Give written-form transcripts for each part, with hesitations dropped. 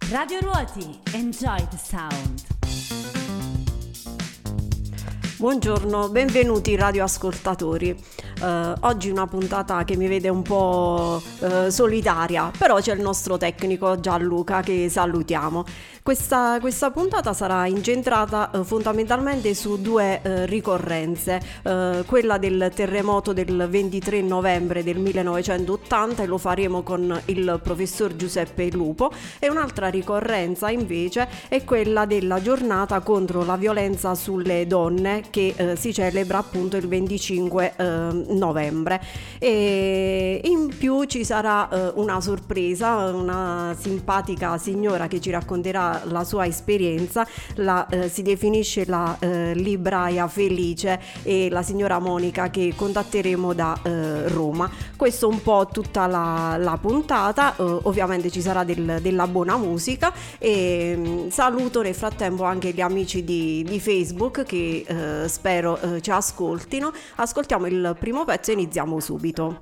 Radio Ruoti, enjoy the sound. Buongiorno, benvenuti radioascoltatori. Oggi una puntata che mi vede un po' solitaria, però c'è il nostro tecnico Gianluca che salutiamo. Questa puntata sarà incentrata fondamentalmente su due ricorrenze, quella del terremoto del 23 novembre del 1980 e lo faremo con il professor Giuseppe Lupo, e un'altra ricorrenza invece è quella della giornata contro la violenza sulle donne che si celebra appunto il 25 novembre. E in più ci sarà una sorpresa, una simpatica signora che ci racconterà la sua esperienza, si definisce la libraia felice, e la signora Monica che contatteremo da Roma. Questo un po' tutta la puntata. Ovviamente ci sarà della buona musica, e saluto nel frattempo anche gli amici di Facebook che spero ci ascoltino. Ascoltiamo il primo pezzo e iniziamo subito.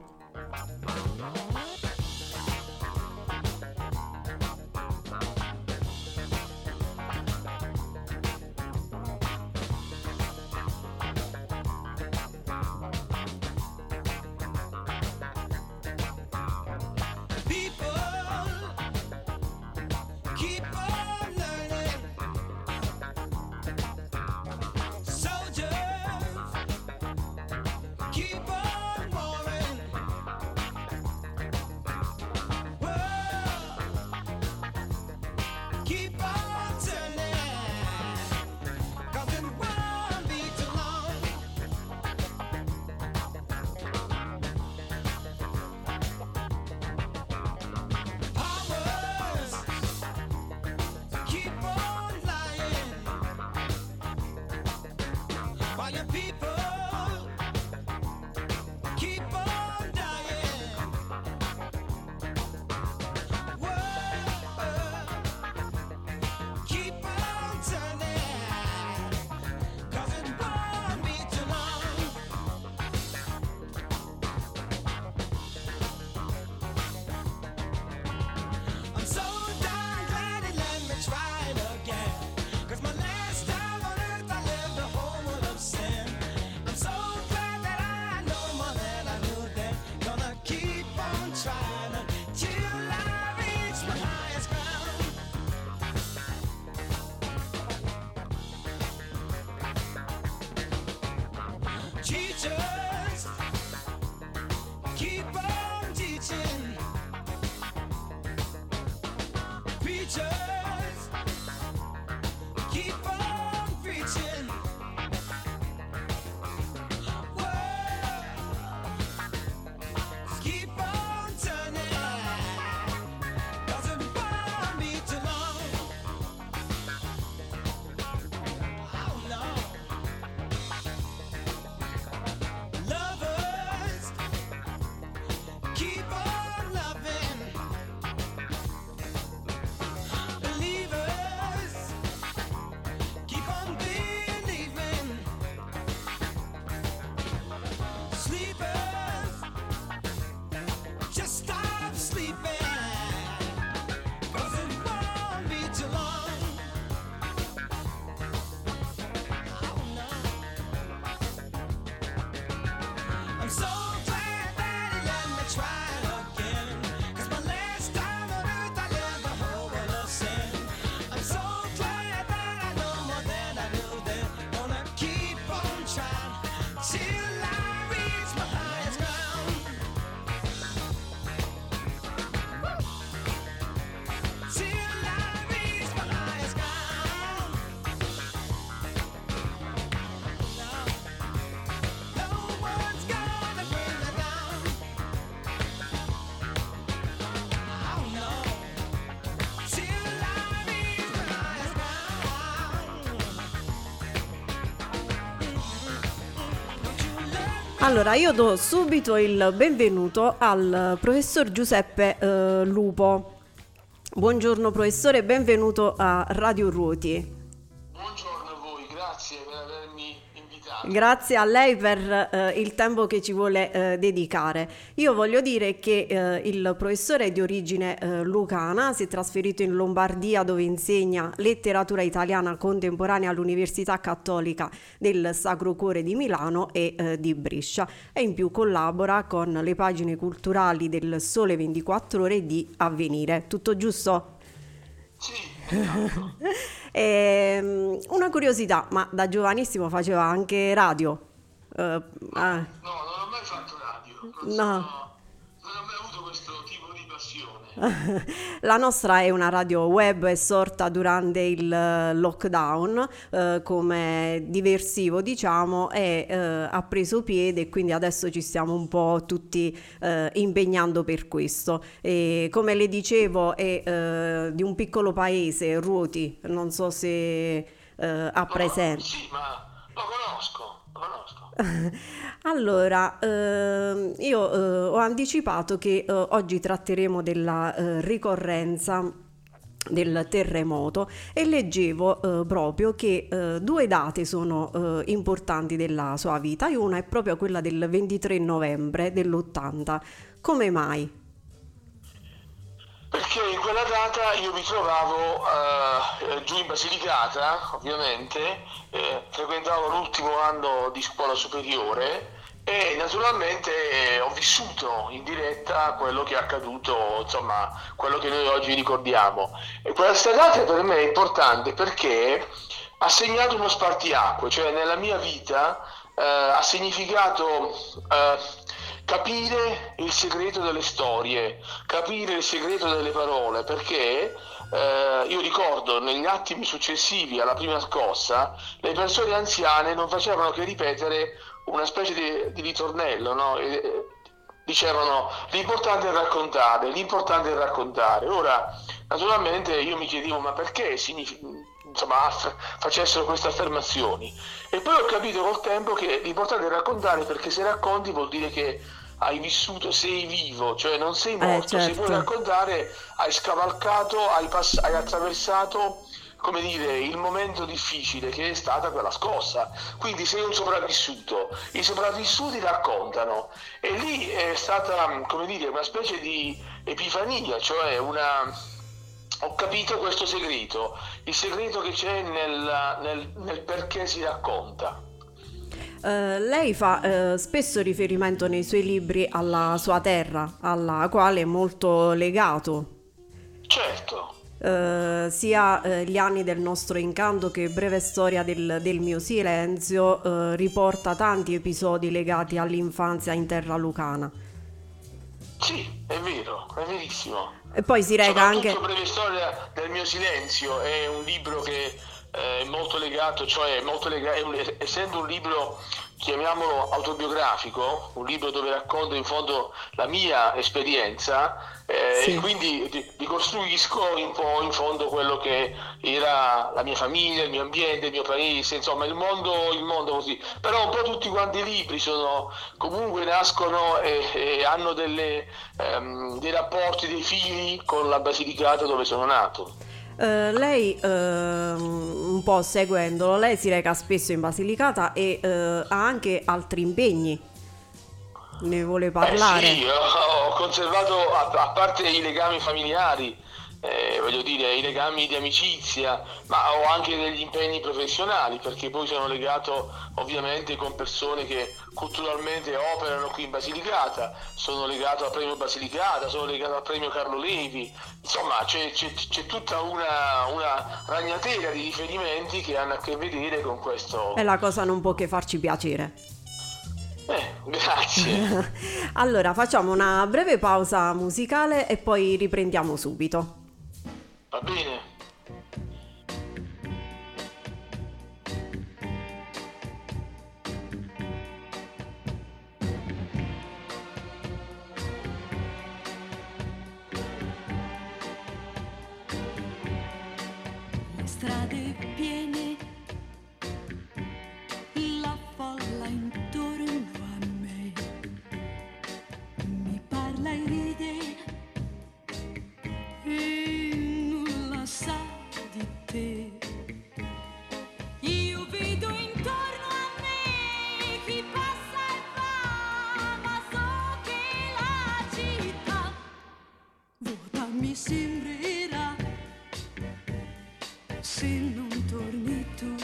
Allora, io do subito il benvenuto al professor Giuseppe Lupo. Buongiorno professore, benvenuto a Radio Ruoti. Buongiorno a voi, grazie per avermi invitato. Grazie a lei per il tempo che ci vuole dedicare. Io voglio dire che il professore è di origine lucana, si è trasferito in Lombardia dove insegna letteratura italiana contemporanea all'Università Cattolica del Sacro Cuore di Milano e di Brescia e in più collabora con le pagine culturali del Sole 24 Ore e di Avvenire. Tutto giusto? Sì, esatto. Una curiosità, ma da giovanissimo faceva anche radio. Ah, No, non ho mai fatto radio, no. non ho mai avuto questo tipo di passione. La nostra è una radio web, è sorta durante il lockdown come diversivo, diciamo, e ha preso piede e quindi adesso ci stiamo un po' tutti impegnando per questo. E come le dicevo, è di un piccolo paese, Ruoti, non so se ha presente. Sì, ma lo conosco, lo conosco. Allora, io ho anticipato che oggi tratteremo della ricorrenza del terremoto e leggevo proprio che due date sono importanti della sua vita e una è proprio quella del 23 novembre dell'80. Come mai? Perché in quella data io mi trovavo giù in Basilicata, ovviamente, frequentavo l'ultimo anno di scuola superiore e naturalmente ho vissuto in diretta quello che è accaduto, insomma, quello che noi oggi ricordiamo. E questa data per me è importante perché ha segnato uno spartiacque, cioè nella mia vita ha significato capire il segreto delle storie, capire il segreto delle parole, perché io ricordo negli attimi successivi alla prima scossa le persone anziane non facevano che ripetere una specie di ritornello, no? Dicevano l'importante è raccontare, l'importante è raccontare. Ora, naturalmente io mi chiedevo ma perché insomma, facessero queste affermazioni e poi ho capito col tempo che l'importante è raccontare perché se racconti vuol dire che hai vissuto, sei vivo, cioè non sei morto, se puoi Certo. raccontare hai scavalcato, hai attraversato come dire, il momento difficile che è stata quella scossa, quindi sei un sopravvissuto, i sopravvissuti raccontano e lì è stata come dire una specie di epifania, cioè ho capito questo segreto, il segreto che c'è nel perché si racconta. Lei fa spesso riferimento nei suoi libri alla sua terra, alla quale è molto legato. Certo. Sia Gli anni del nostro incanto che Breve storia del mio silenzio riporta tanti episodi legati all'infanzia in terra lucana. Sì, è vero, è verissimo. E poi si reca Soprattutto anche... Breve storia del mio silenzio è un libro che è molto legato, cioè è molto essendo un libro, chiamiamolo autobiografico, un libro dove racconto in fondo la mia esperienza e Sì. quindi ricostruisco un po' in fondo quello che era la mia famiglia, il mio ambiente, il mio paese, insomma il mondo così. Però un po' tutti quanti i libri sono, comunque nascono e hanno dei rapporti, dei fili con la Basilicata dove sono nato. Lei, un po' seguendolo, lei si reca spesso in Basilicata e ha anche altri impegni. Ne vuole Sì, parlare? ho conservato, a parte i legami familiari, voglio dire, i legami di amicizia, ma ho anche degli impegni professionali, perché poi sono legato ovviamente con persone che culturalmente operano qui in Basilicata, sono legato al premio Basilicata, sono legato al premio Carlo Levi, insomma c'è tutta una ragnatela di riferimenti che hanno a che vedere con E questo. la cosa non può che farci piacere. Grazie. Allora, facciamo una breve pausa musicale e poi riprendiamo subito. Va bene. Le strade piene, la folla intorno a me, mi parla e ride e nulla sa di te. Io vedo intorno a me mi sembrerà se non torni tu.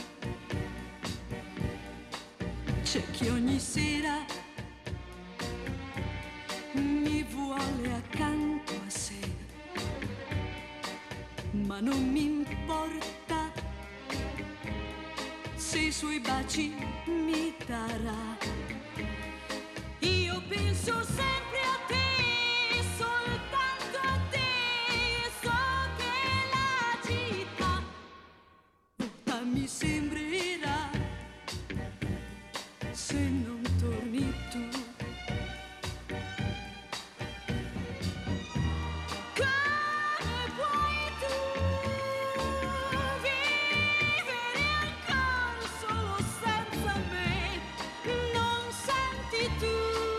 C'è chi ogni sera mi vuole accanto a sé, ma non mi importa se i suoi baci mi darà. Io penso sempre a te, soltanto a te, so che la città vuota mi sembrerà se non torni tu. Come puoi tu vivere ancora solo senza me? Non senti tu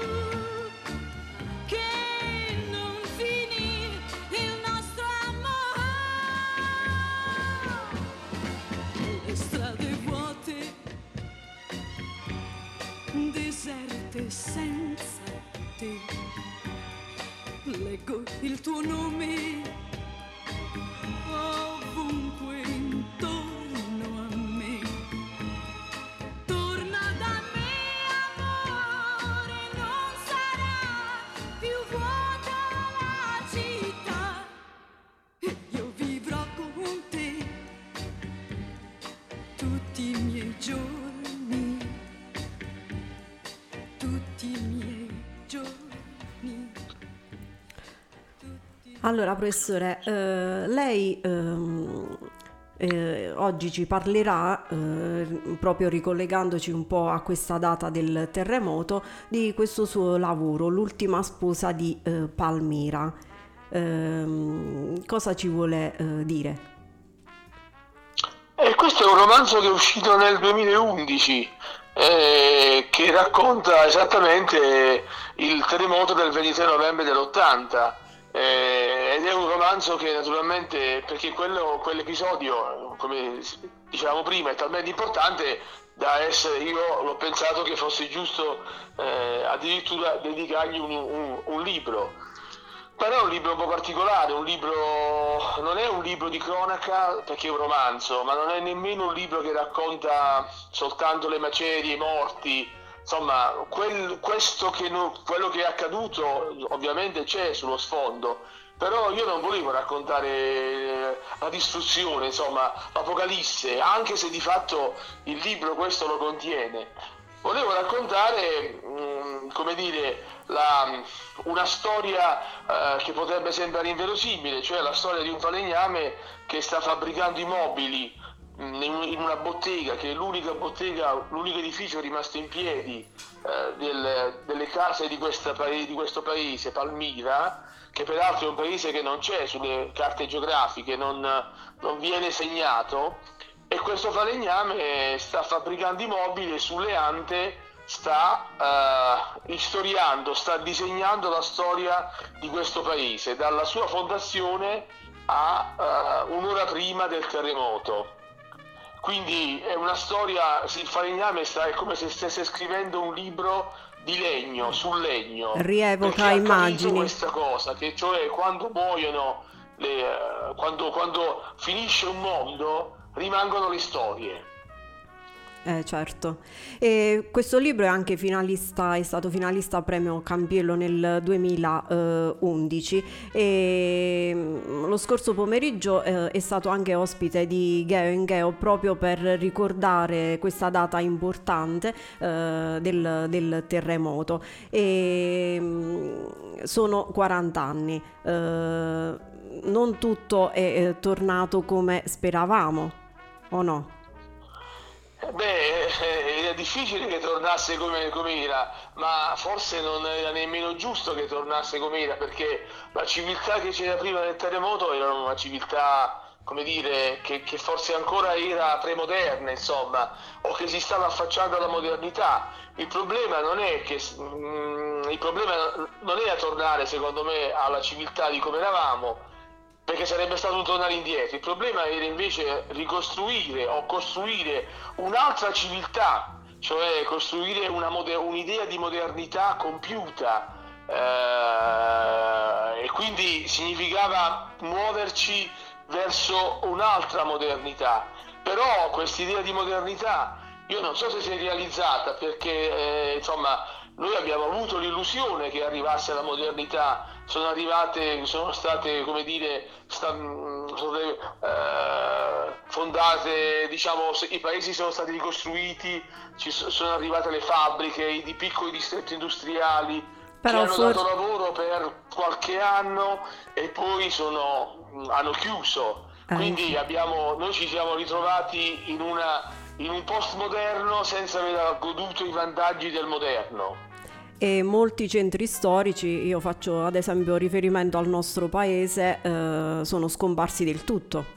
che non finì il nostro amore? Le strade vuote, deserte senza te, leggo il tuo nome ovunque intorno a me. Torna da me, amore, non sarà più vuota la città, e io vivrò con te tutti i miei giorni, tutti i miei giorni. Allora, professore, lei oggi ci parlerà, proprio ricollegandoci un po' a questa data del terremoto, di questo suo lavoro, L'ultima sposa di Palmira. Cosa ci vuole dire? Questo è un romanzo che è uscito nel 2011, che racconta esattamente il terremoto del 23 novembre dell'80. Ed è un romanzo che naturalmente, perché quell'episodio, come dicevamo prima, è talmente importante da essere, io l'ho pensato che fosse giusto addirittura dedicargli un libro. Però è un libro un po' particolare, non è un libro di cronaca perché è un romanzo, ma non è nemmeno un libro che racconta soltanto le macerie, i morti. Insomma, quello che è accaduto ovviamente c'è sullo sfondo, però io non volevo raccontare la distruzione, insomma, l'Apocalisse, anche se di fatto il libro questo lo contiene. Volevo raccontare, come dire, una storia che potrebbe sembrare inverosimile, cioè la storia di un falegname che sta fabbricando i mobili in una bottega, che è l'unico edificio rimasto in piedi delle case di questo paese, Palmira, che peraltro è un paese che non c'è sulle carte geografiche, non viene segnato, e questo falegname sta fabbricando i mobili e sulle ante sta istoriando, sta disegnando la storia di questo paese, dalla sua fondazione a un'ora prima del terremoto. Quindi è una storia, il falegname è come se stesse scrivendo un libro di legno, sul legno. Rievoca perché immagini. Questa cosa, che cioè quando muoiono, quando finisce un mondo, rimangono le storie. Certo. E questo libro è anche è stato finalista a premio Campiello nel 2011 e lo scorso pomeriggio è stato anche ospite di Geo Geo proprio per ricordare questa data importante del terremoto, e sono 40 anni. Non tutto è tornato come speravamo, o no? Era difficile che tornasse come era, ma forse non era nemmeno giusto che tornasse come era, perché la civiltà che c'era prima del terremoto era una civiltà, come dire, che forse ancora era premoderna, insomma, o che si stava affacciando alla modernità. Il problema non era tornare, secondo me, alla civiltà di come eravamo, perché sarebbe stato un tornare indietro. Il problema era invece ricostruire o costruire un'altra civiltà, cioè costruire un'idea di modernità compiuta, e quindi significava muoverci verso un'altra modernità. Però quest'idea di modernità io non so se si è realizzata, perché insomma noi abbiamo avuto l'illusione che arrivasse la modernità, sono state, come dire, fondate, diciamo, i paesi sono stati ricostruiti, sono arrivate le fabbriche, i piccoli distretti industriali, però che hanno dato lavoro per qualche anno e poi hanno chiuso. Quindi noi ci siamo ritrovati in un postmoderno senza aver goduto i vantaggi del moderno. E molti centri storici, io faccio ad esempio riferimento al nostro paese, sono scomparsi del tutto.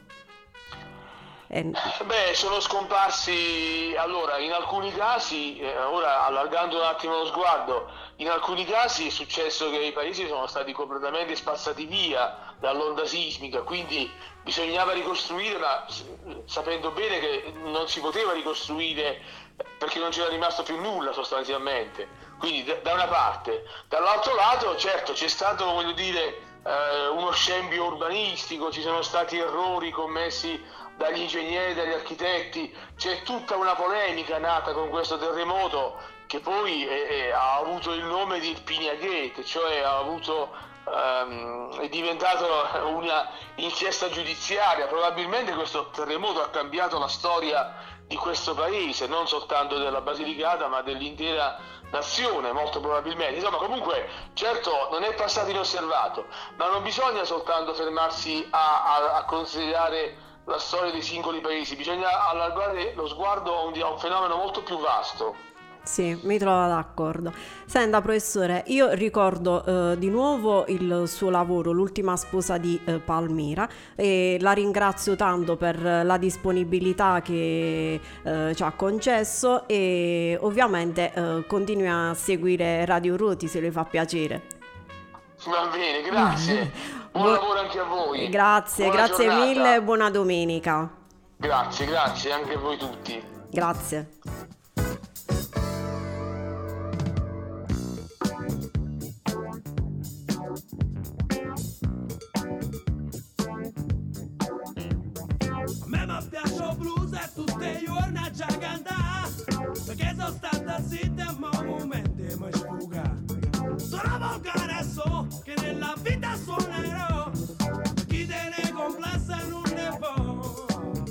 Sono scomparsi, allora, in alcuni casi, ora allargando un attimo lo sguardo, in alcuni casi è successo che i paesi sono stati completamente spazzati via dall'onda sismica, quindi bisognava ricostruire, ma sapendo bene che non si poteva ricostruire perché non c'era rimasto più nulla sostanzialmente. Quindi da una parte, dall'altro lato certo c'è stato, voglio dire, uno scempio urbanistico, ci sono stati errori commessi dagli ingegneri, dagli architetti, c'è tutta una polemica nata con questo terremoto che poi ha avuto il nome di Irpinia Gate, cioè è diventato una inchiesta giudiziaria. Probabilmente questo terremoto ha cambiato la storia di questo paese, non soltanto della Basilicata ma dell'intera nazione, molto probabilmente. Insomma, comunque, certo non è passato inosservato, ma non bisogna soltanto fermarsi a considerare la storia dei singoli paesi, bisogna allargare lo sguardo a un fenomeno molto più vasto. Sì, mi trovo d'accordo. Senta professore, io ricordo di nuovo il suo lavoro, L'ultima sposa di Palmira, e la ringrazio tanto per la disponibilità che ci ha concesso, e ovviamente continui a seguire Radio Ruoti se le fa piacere. Va bene, grazie. Buon lavoro anche a voi. Grazie, Buona grazie giornata. mille e buona domenica. Grazie anche a voi tutti. Grazie. A me mi piace il blues e tutti i giorni a già cantare, perché sono stata zitta e ma momenti mi sfuga. Sono volgare e so che nella vita suonerò, chi te ne complessa non ne può.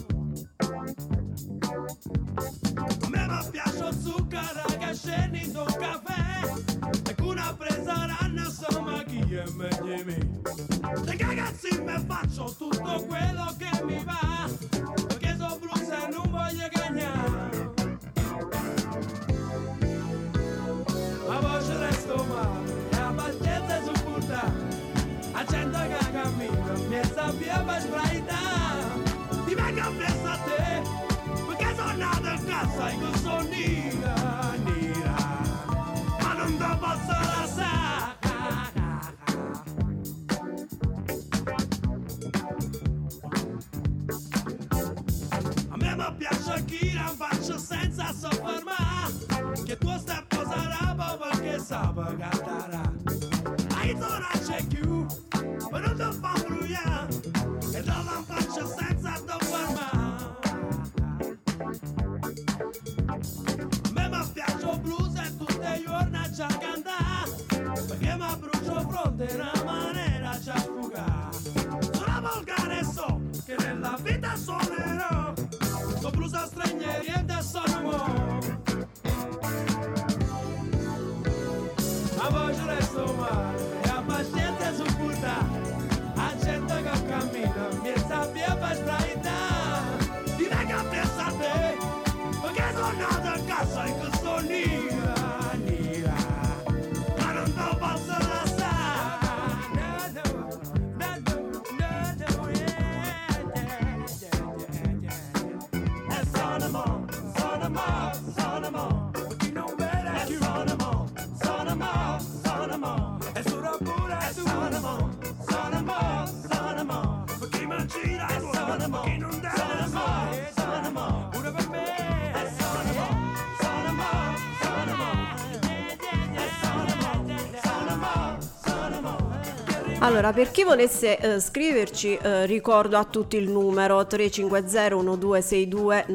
A me mi piace il zucchero che scende in un caffè, e con una presa ranna insomma chi è meglio di me. Le ragazzi mi faccio tutto quello che mi va, perché sono blues e non voglio cagnare. Ma voce resto male, e la pazienza è supportata, a gente che cammina, mi sta via per sbraitare. Ti vengo a presso a te, perché sono nato in casa e che sono nera, ma non ti posso lasciare. A me mi piace chi non faccio senza soffermare, che tu stai posando perché sape cantarà. Ma io non c'è più, ma non ti fa brugliare, e non la faccio senza soffermare. A me mi piace il blues e tutti i giorni a già cantare, perché mi brucio fronte in una maniera già sfugare. Sono volgare e so che nella vita suonerò, sono blues a stranieri e da sono mo. La voce resto male, e la pazienza è supportata, a gente che cammina, mi sta via per sbraitare. Ti vengo a presso a te, perché sono nato in casa e che sono nera, ma non ti posso lasciare. Allora, per chi volesse scriverci, ricordo a tutti il numero 350 1262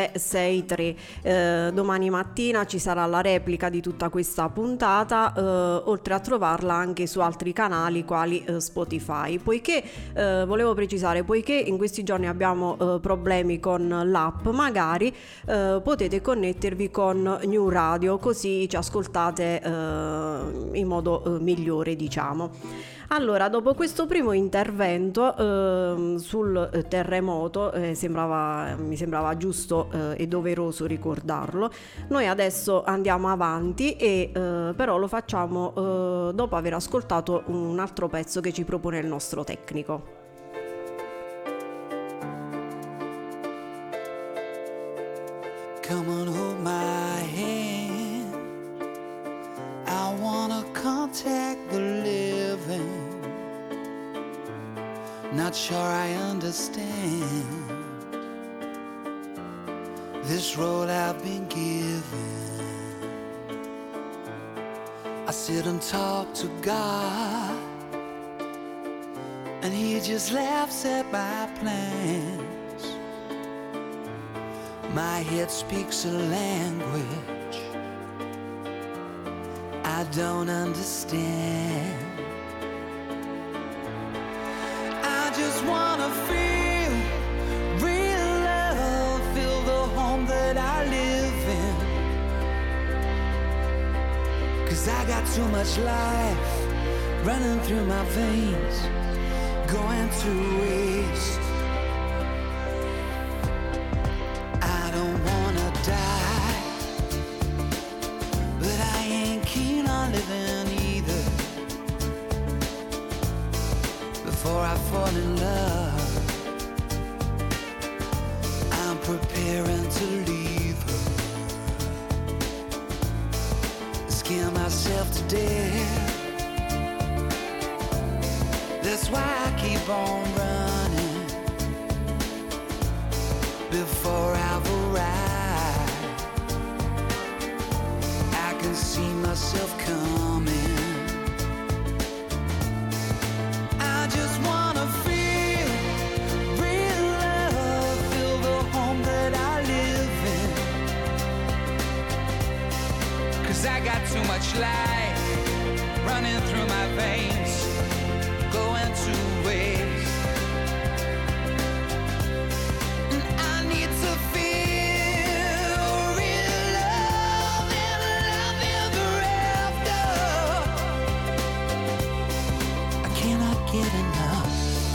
963. Domani mattina ci sarà la replica di tutta questa puntata, oltre a trovarla anche su altri canali quali Spotify. Poiché volevo precisare, poiché in questi giorni abbiamo problemi con l'app, magari potete connettervi con New Radio, così ci ascoltate in modo migliore, diciamo. Allora, dopo questo primo intervento sul terremoto, mi sembrava giusto e doveroso ricordarlo. Noi adesso andiamo avanti e però lo facciamo dopo aver ascoltato un altro pezzo che ci propone il nostro tecnico. Come on, hold my hand. I wanna contact the living. Not sure I understand this road I've been given. I sit and talk to God, and He just laughs at my plans. My head speaks a language I don't understand. I just wanna feel real love, feel the home that I live in. 'Cause I got too much life running through my veins, going to waste. I don't wanna die, but I ain't keen on living either. Before I fall in love, I'm preparing to leave her. Scare myself to death. That's why I keep on running before I've arrived. I can see myself coming. I just wanna feel real love, feel the home that I live in. 'Cause I got too much life running through my veins, going to waste. And I need to feel real love and love ever after. I cannot get enough.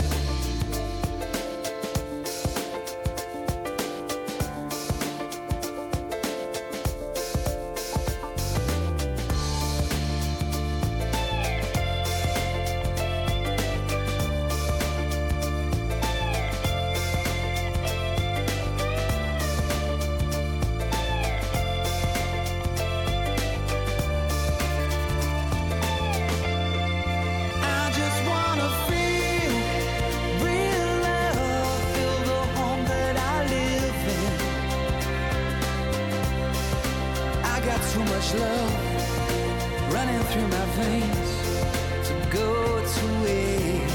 I just wanna feel real love, feel the home that I live in. I got too much love running through my veins to go to waste.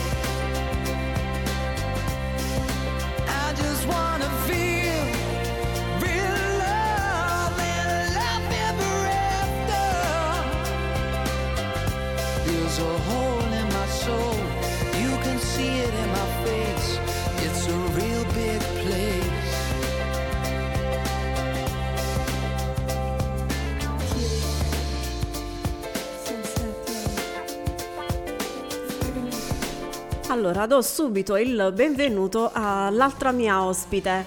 I just wanna feel real love and love ever after. There's a hole in my soul, you can see it in my face. It's a real big place. Allora, do subito il benvenuto all'altra mia ospite,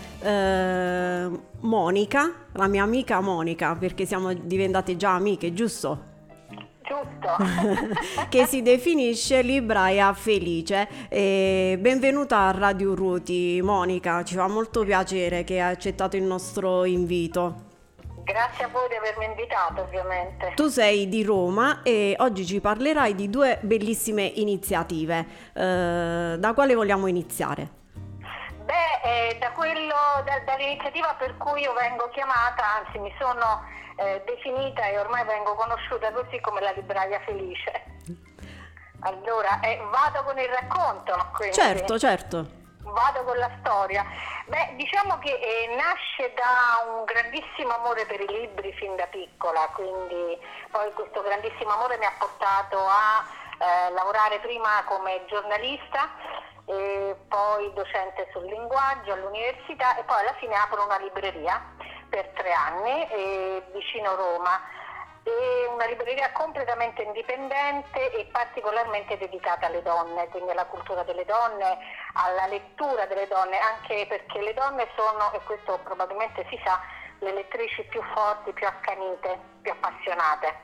Monica, la mia amica Monica, perché siamo diventate già amiche, giusto? Giusto. Che si definisce libraia felice. Benvenuta a Radio Ruti, Monica, ci fa molto piacere che hai accettato il nostro invito. Grazie a voi di avermi invitato, ovviamente. Tu sei di Roma e oggi ci parlerai di due bellissime iniziative. Da quale vogliamo iniziare? Beh, dall'iniziativa per cui io vengo chiamata, anzi mi sono definita e ormai vengo conosciuta così come la libraia felice. Allora, vado con il racconto, quindi. Certo. Vado con la storia. Beh, diciamo che nasce da un grandissimo amore per i libri fin da piccola, quindi poi questo grandissimo amore mi ha portato a lavorare prima come giornalista, e poi docente sul linguaggio all'università, e poi alla fine apro una libreria per 3 anni vicino Roma. È una libreria completamente indipendente e particolarmente dedicata alle donne, quindi alla cultura delle donne, alla lettura delle donne, anche perché le donne sono, e questo probabilmente si sa, le lettrici più forti, più accanite, più appassionate.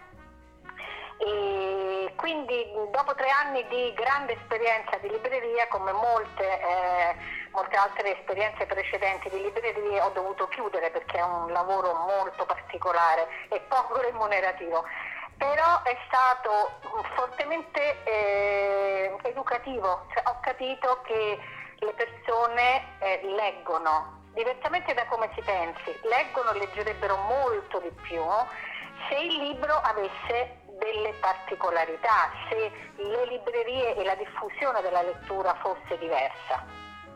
E quindi dopo 3 anni di grande esperienza di libreria, come molte altre esperienze precedenti di librerie, ho dovuto chiudere perché è un lavoro molto particolare e poco remunerativo, però è stato fortemente educativo, cioè, ho capito che le persone leggono, diversamente da come si pensi, leggerebbero molto di più se il libro avesse delle particolarità, se le librerie e la diffusione della lettura fosse diversa.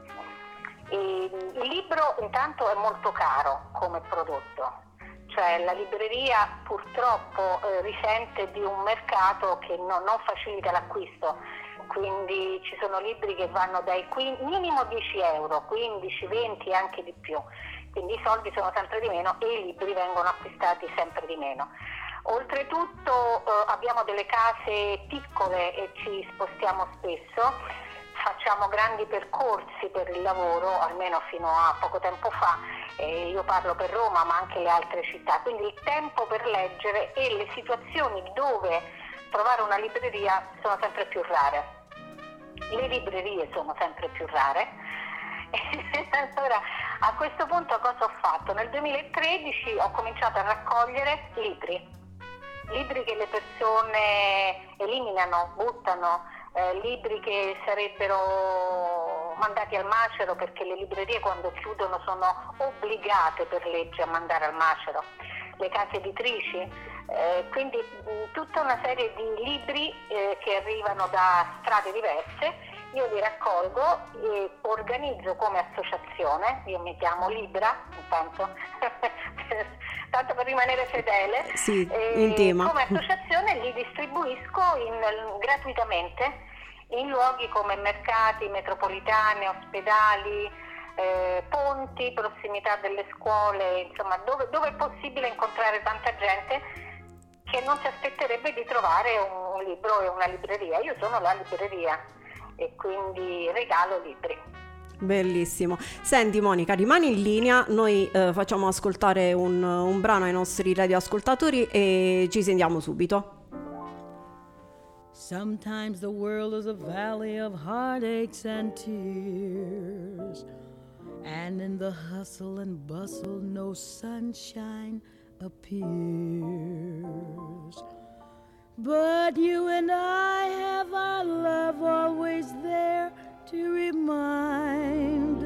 Il libro intanto è molto caro come prodotto, cioè la libreria purtroppo risente di un mercato che non facilita l'acquisto, quindi ci sono libri che vanno dai minimo 10 euro, 15, 20 e anche di più, quindi i soldi sono sempre di meno e i libri vengono acquistati sempre di meno. Oltretutto abbiamo delle case piccole e ci spostiamo spesso, facciamo grandi percorsi per il lavoro, almeno fino a poco tempo fa, io parlo per Roma ma anche le altre città, quindi il tempo per leggere e le situazioni dove trovare una libreria sono sempre più rare. Le librerie sono sempre più rare. Allora, a questo punto cosa ho fatto? Nel 2013 ho cominciato a raccogliere libri che le persone eliminano, buttano, libri che sarebbero mandati al macero perché le librerie quando chiudono sono obbligate per legge a mandare al macero, le case editrici, quindi tutta una serie di libri che arrivano da strade diverse. Io li raccolgo e organizzo come associazione, io mi chiamo Libra, tanto per rimanere fedele, sì, in tema. Come associazione li distribuisco gratuitamente in luoghi come mercati, metropolitane, ospedali, ponti, prossimità delle scuole, insomma dove è possibile incontrare tanta gente che non si aspetterebbe di trovare un libro e una libreria. Io sono la libreria e quindi regalo libri. Bellissimo. Senti Monica, rimani in linea, noi facciamo ascoltare un brano ai nostri radioascoltatori e ci sentiamo subito. Sometimes the world is a valley of heartaches and tears, and in the hustle and bustle no sunshine appears. But you and I have our love always there to remind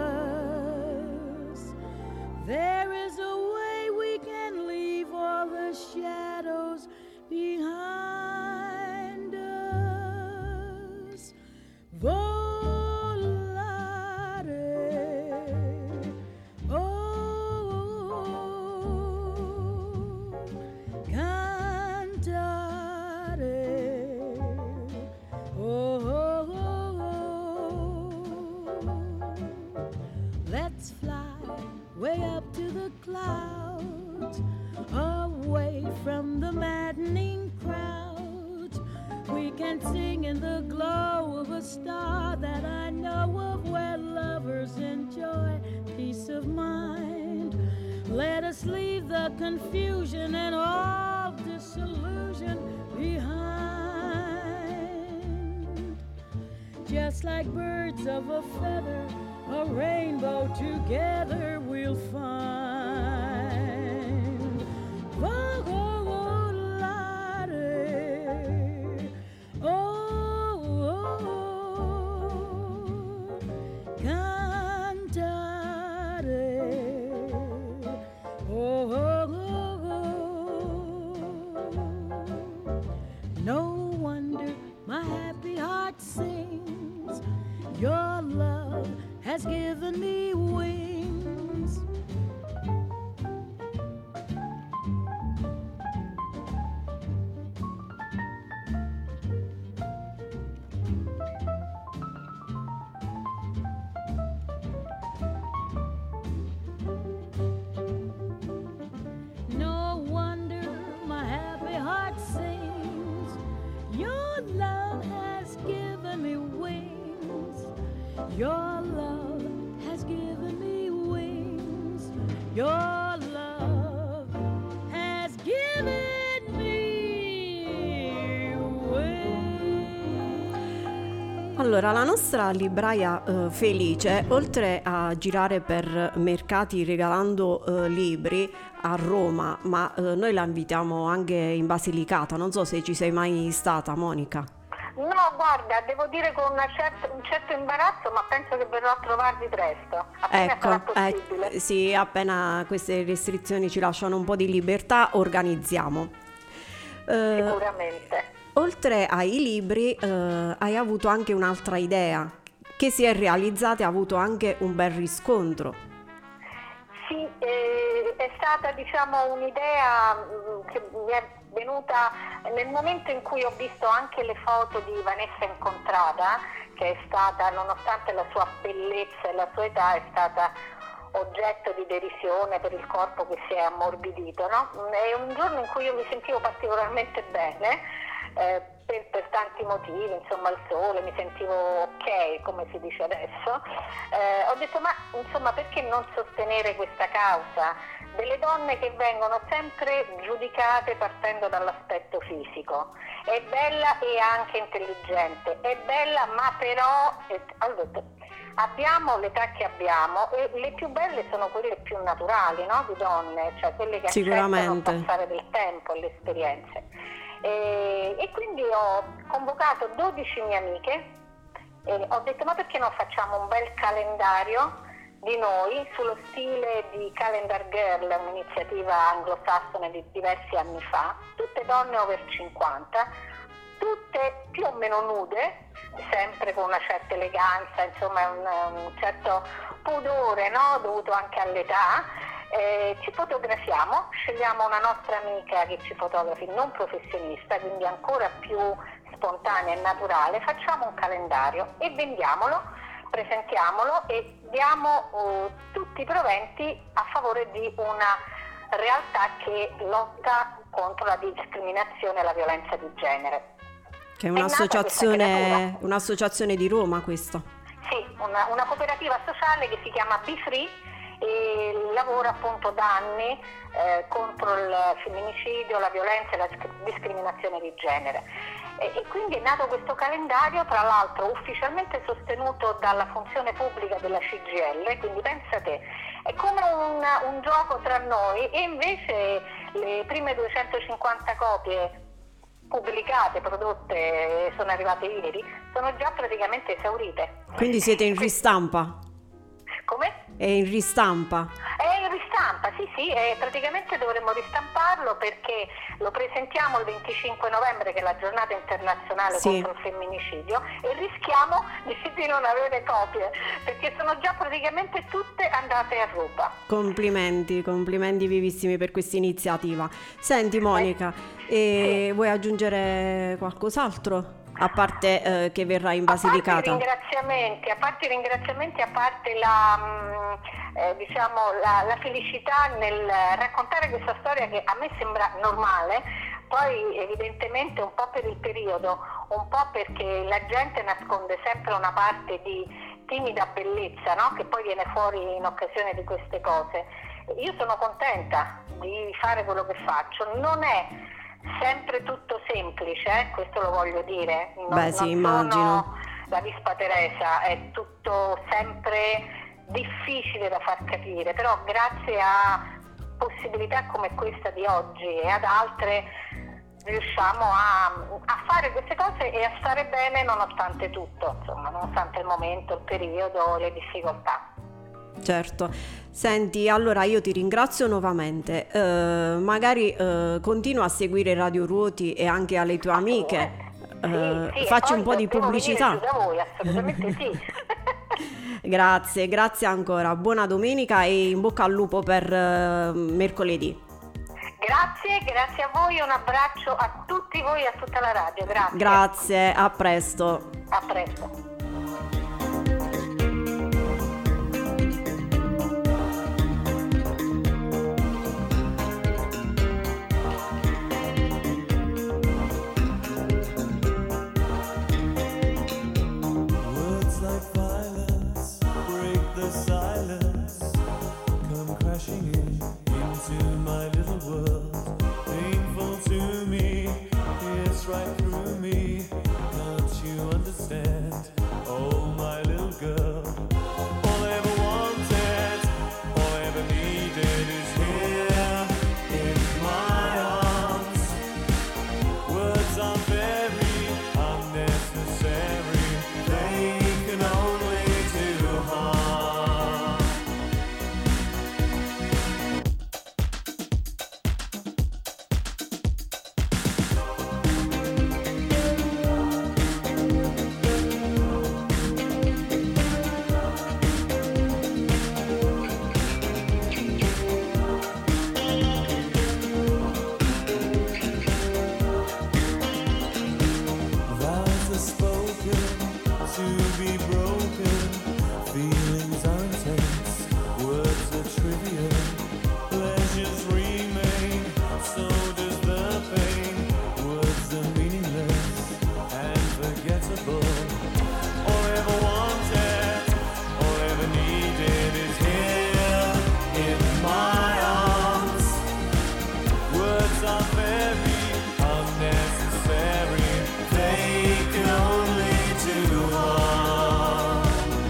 us there is a way we can leave all the shadows behind us. Volare, oh, cantare, oh, let's fly way up to the clouds, away from the maddening crowds. We can sing in the glow of a star that I know of, where lovers enjoy peace of mind. Let us leave the confusion and all disillusion behind. Just like birds of a feather, a rainbow together we'll find. Volare, oh, cantare, oh, no wonder my Your love has given me wings. No wonder my happy heart sings. Your love has given me wings. Your love has given me wings. Your love has given me wings. Allora, la nostra libraia Felice, oltre a girare per mercati regalando libri a Roma, ma noi la invitiamo anche in Basilicata, non so se ci sei mai stata, Monica. No, guarda, devo dire con un certo imbarazzo, ma penso che verrò a trovarvi presto, appena sarà possibile. Sì, appena queste restrizioni ci lasciano un po' di libertà, organizziamo. Sicuramente. Oltre ai libri, hai avuto anche un'altra idea che si è realizzata e ha avuto anche un bel riscontro. Sì, è stata un'idea che mi è venuta nel momento in cui ho visto anche le foto di Vanessa Incontrada, che è stata, nonostante la sua bellezza e la sua età, è stata oggetto di derisione per il corpo che si è ammorbidito, no? È un giorno in cui io mi sentivo particolarmente bene, per tanti motivi, insomma il sole, mi sentivo ok, come si dice adesso. Ho detto ma insomma perché non sostenere questa causa delle donne che vengono sempre giudicate partendo dall'aspetto fisico. È bella e anche intelligente, è bella ma però ho detto, abbiamo l'età che abbiamo e le più belle sono quelle più naturali, no? Di donne, cioè quelle che accettano il passare del tempo e le esperienze. E quindi ho convocato 12 mie amiche e ho detto ma perché non facciamo un bel calendario di noi sullo stile di Calendar Girl, un'iniziativa anglosassone di diversi anni fa, tutte donne over 50, tutte più o meno nude, sempre con una certa eleganza, insomma un certo pudore, no? Dovuto anche all'età. Ci fotografiamo, scegliamo una nostra amica che ci fotografi non professionista, quindi ancora più spontanea e naturale, facciamo un calendario e vendiamolo, presentiamolo e diamo tutti i proventi a favore di una realtà che lotta contro la discriminazione e la violenza di genere. Che è un'associazione di Roma questa? Sì, una cooperativa sociale che si chiama Be Free e lavora appunto da anni contro il femminicidio, la violenza e la discriminazione di genere. E quindi è nato questo calendario, tra l'altro ufficialmente sostenuto dalla funzione pubblica della CGIL, quindi pensa te, è come un gioco tra noi e invece le prime 250 copie pubblicate, prodotte, sono arrivate ieri, sono già praticamente esaurite. Quindi siete in ristampa? Come? È in ristampa? È in ristampa, sì, praticamente dovremmo ristamparlo perché lo presentiamo il 25 novembre che è la giornata internazionale contro il femminicidio e rischiamo di non avere copie perché sono già praticamente tutte andate a ruba. Complimenti vivissimi per questa iniziativa. Senti Monica, vuoi aggiungere qualcos'altro? A parte che verrà in Basilicata. A parte i ringraziamenti, a parte la felicità nel raccontare questa storia che a me sembra normale, poi evidentemente un po' per il periodo, un po' perché la gente nasconde sempre una parte di timida bellezza, no? Che poi viene fuori in occasione di queste cose. Io sono contenta di fare quello che faccio, non è sempre tutto semplice, questo lo voglio dire. Non immagino. Sono la Vispa Teresa, è tutto sempre difficile da far capire, però grazie a possibilità come questa di oggi e ad altre riusciamo a fare queste cose e a stare bene nonostante tutto, insomma, nonostante il momento, il periodo, le difficoltà. Certo. Senti, allora io ti ringrazio nuovamente, magari continua a seguire Radio Ruoti e anche alle tue amiche, sì, facci un po' di pubblicità. Da voi, assolutamente sì. Grazie ancora, buona domenica e in bocca al lupo per mercoledì. Grazie a voi, un abbraccio a tutti voi e a tutta la radio, grazie. Grazie, a presto. A presto. Words like violence break the silence, come crashing into my little world. Painful to me, it's right through me. Can't you understand? Oh, my little girl. All I ever wanted, all I ever needed is here in my arms. Words are very unnecessary, they can only do harm. Vows are spoken to be broken. Feelings are intense, words are trivial. Pleasures remain, so does the pain. Words are meaningless and forgettable. All I ever wanted, all I ever needed is here in my arms. Words are very unnecessary, they can only do harm.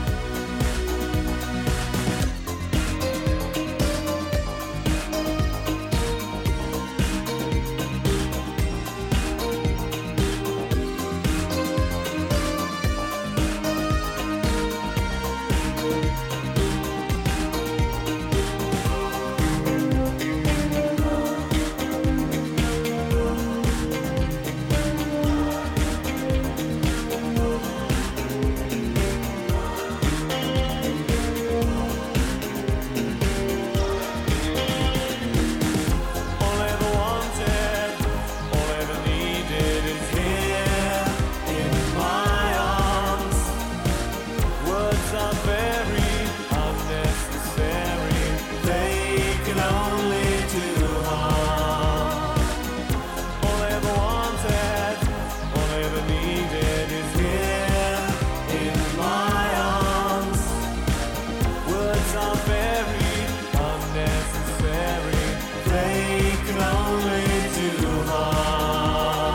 All I ever wanted, all I ever needed is here in my arms. Words are very unnecessary, they can only do harm. All I ever wanted, all I ever needed is here in my arms. Words are very unnecessary, they can only do harm.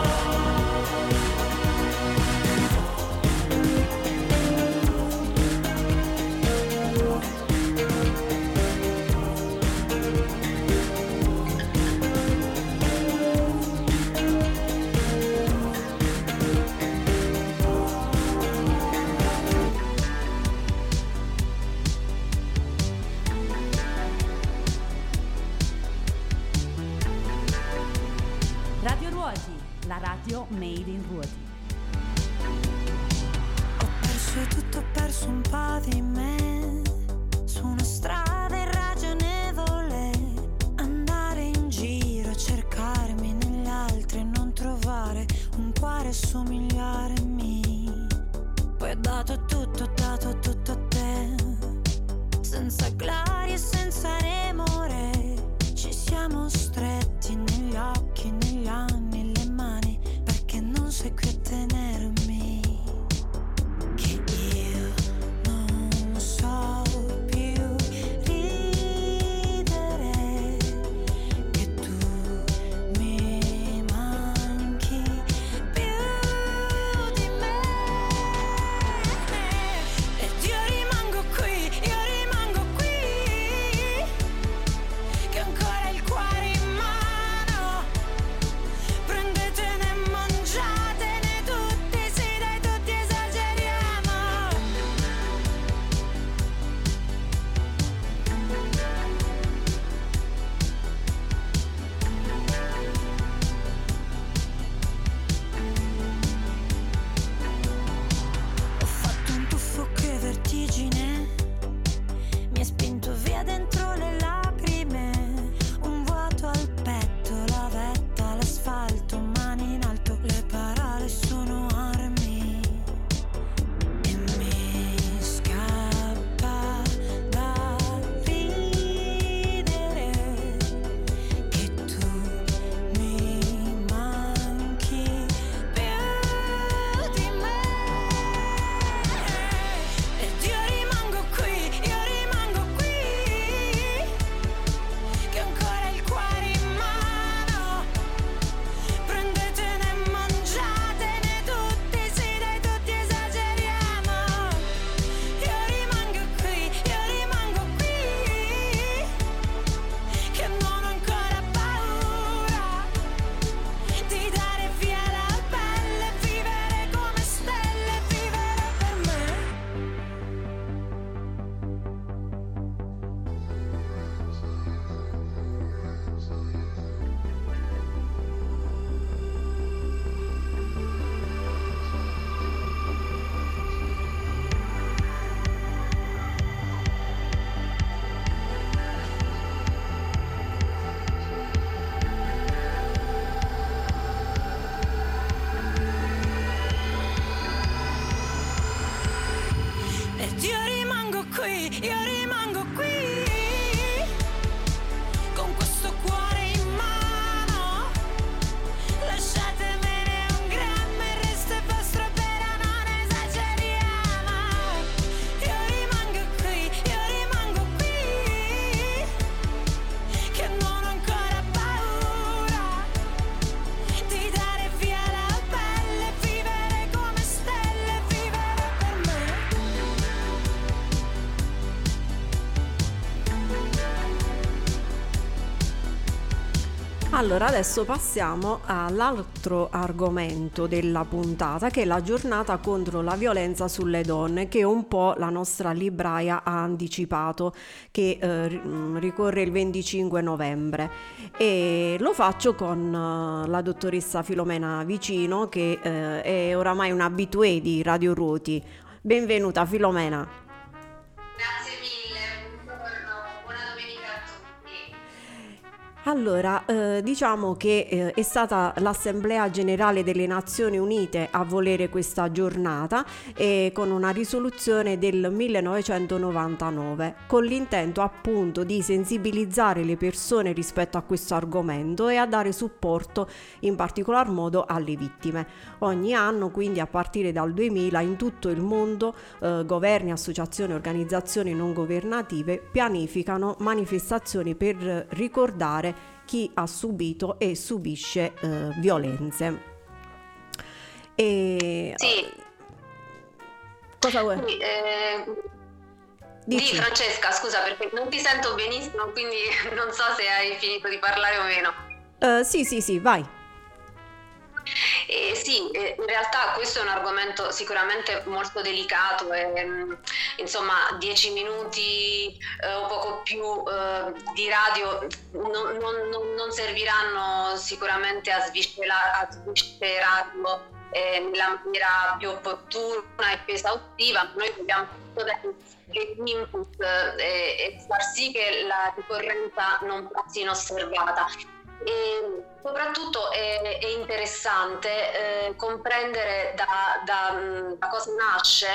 Radio Ruoti, la radio made in Ruoti. Ho perso tutto, ho perso un po' di me su una strada irragionevole. Andare in giro a cercarmi negli altri e non trovare un cuore somigliarmi. Poi ho dato tutto a te, senza gloria e senza remore. Ci siamo stretti negli occhi, negli anni, le mani, perché non sei qui a tenermi. Che io non so più ridere, che tu mi manchi più di me. Ed io rimango qui, che ho ancora il cuore in mano. Prendetene e mangiatene tutti. io rimango qui, con questo cuore in mano, lasciatemene un grammo, il resto è vostro, però non esageriamo. Io rimango qui, che non ho ancora paura di dare via la pelle, vivere come stelle, vivere per me. Allora, adesso passiamo all'altro argomento della puntata, che è la giornata contro la violenza sulle donne, che un po' la nostra libraia ha anticipato, che ricorre il 25 novembre. E lo faccio con la dottoressa Filomena Vicino, che è oramai un'abituée di Radio Ruoti. Benvenuta Filomena. Grazie mille, buongiorno, buona domenica a tutti. Allora, diciamo che è stata l'Assemblea Generale delle Nazioni Unite a volere questa giornata, con una risoluzione del 1999, con l'intento appunto di sensibilizzare le persone rispetto a questo argomento e a dare supporto in particolar modo alle vittime. Ogni anno, quindi a partire dal 2000, in tutto il mondo, governi, associazioni, organizzazioni non governative pianificano manifestazioni per ricordare chi ha subito e subisce violenze. E Sì. cosa vuoi? Quindi, Dici. Di Francesca, scusa perché non ti sento benissimo, quindi non so se hai finito di parlare o meno. Sì, vai. Sì, in realtà questo è un argomento sicuramente molto delicato e insomma 10 minuti o poco più di radio non serviranno sicuramente a sviscerarlo nella maniera più opportuna e più esaustiva. Noi dobbiamo dare degli input e far sì che la ricorrenza non passi inosservata. E soprattutto è interessante comprendere da cosa nasce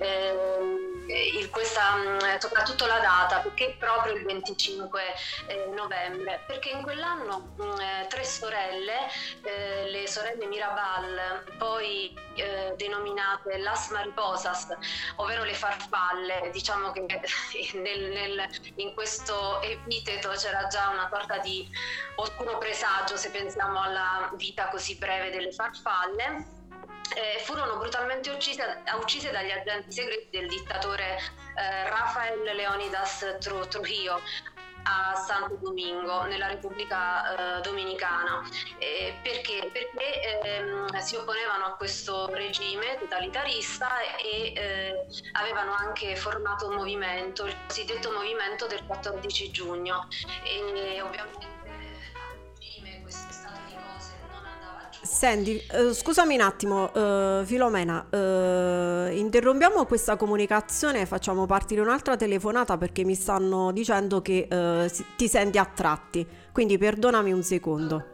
soprattutto la data, perché proprio il 25 novembre, perché in quell'anno 3 sorelle, le sorelle Mirabal, poi denominate Las Mariposas, ovvero le farfalle, diciamo che in questo epiteto c'era già una sorta di oscuro presagio, se pensiamo alla vita così breve delle farfalle. Furono brutalmente uccise dagli agenti segreti del dittatore Rafael Leonidas Trujillo a Santo Domingo, nella Repubblica Dominicana. Perché si opponevano a questo regime totalitarista e avevano anche formato un movimento, il cosiddetto movimento del 14 giugno. E ovviamente questo stato di cose non andava giù. Senti, scusami un attimo, Filomena, interrompiamo questa comunicazione e facciamo partire un'altra telefonata, perché mi stanno dicendo che ti senti a tratti, quindi perdonami un secondo.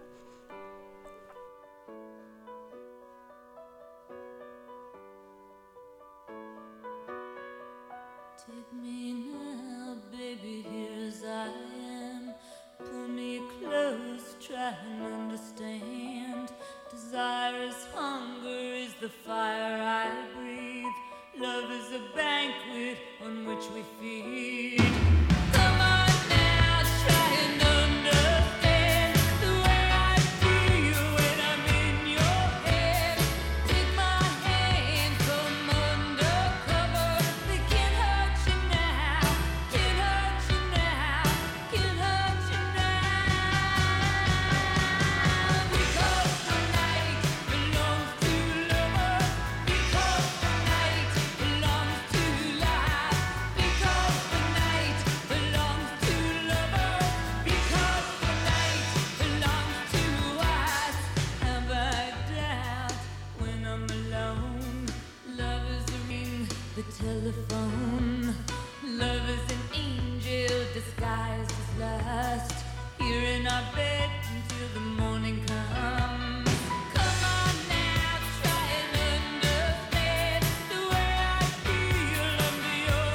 Take me now, baby, here as I am. Pull me close, try and understand. Desire is hunger, is the fire I breathe. Love is a banquet on which we feed. Come on now, try and understand the way I feel when I'm in your head. Take my hand, come undercover. They can't hurt you now, can't hurt you now, can't hurt you now. Because the night belongs to lovers, because the night belongs to life, because the night belongs to lovers, because the night belongs to us. Have I doubt when I'm alone? Love is the ring, the telephone. Love is an angel disguised as lust. Here in our bed until the morning comes. Come on now, try and understand the way I feel under your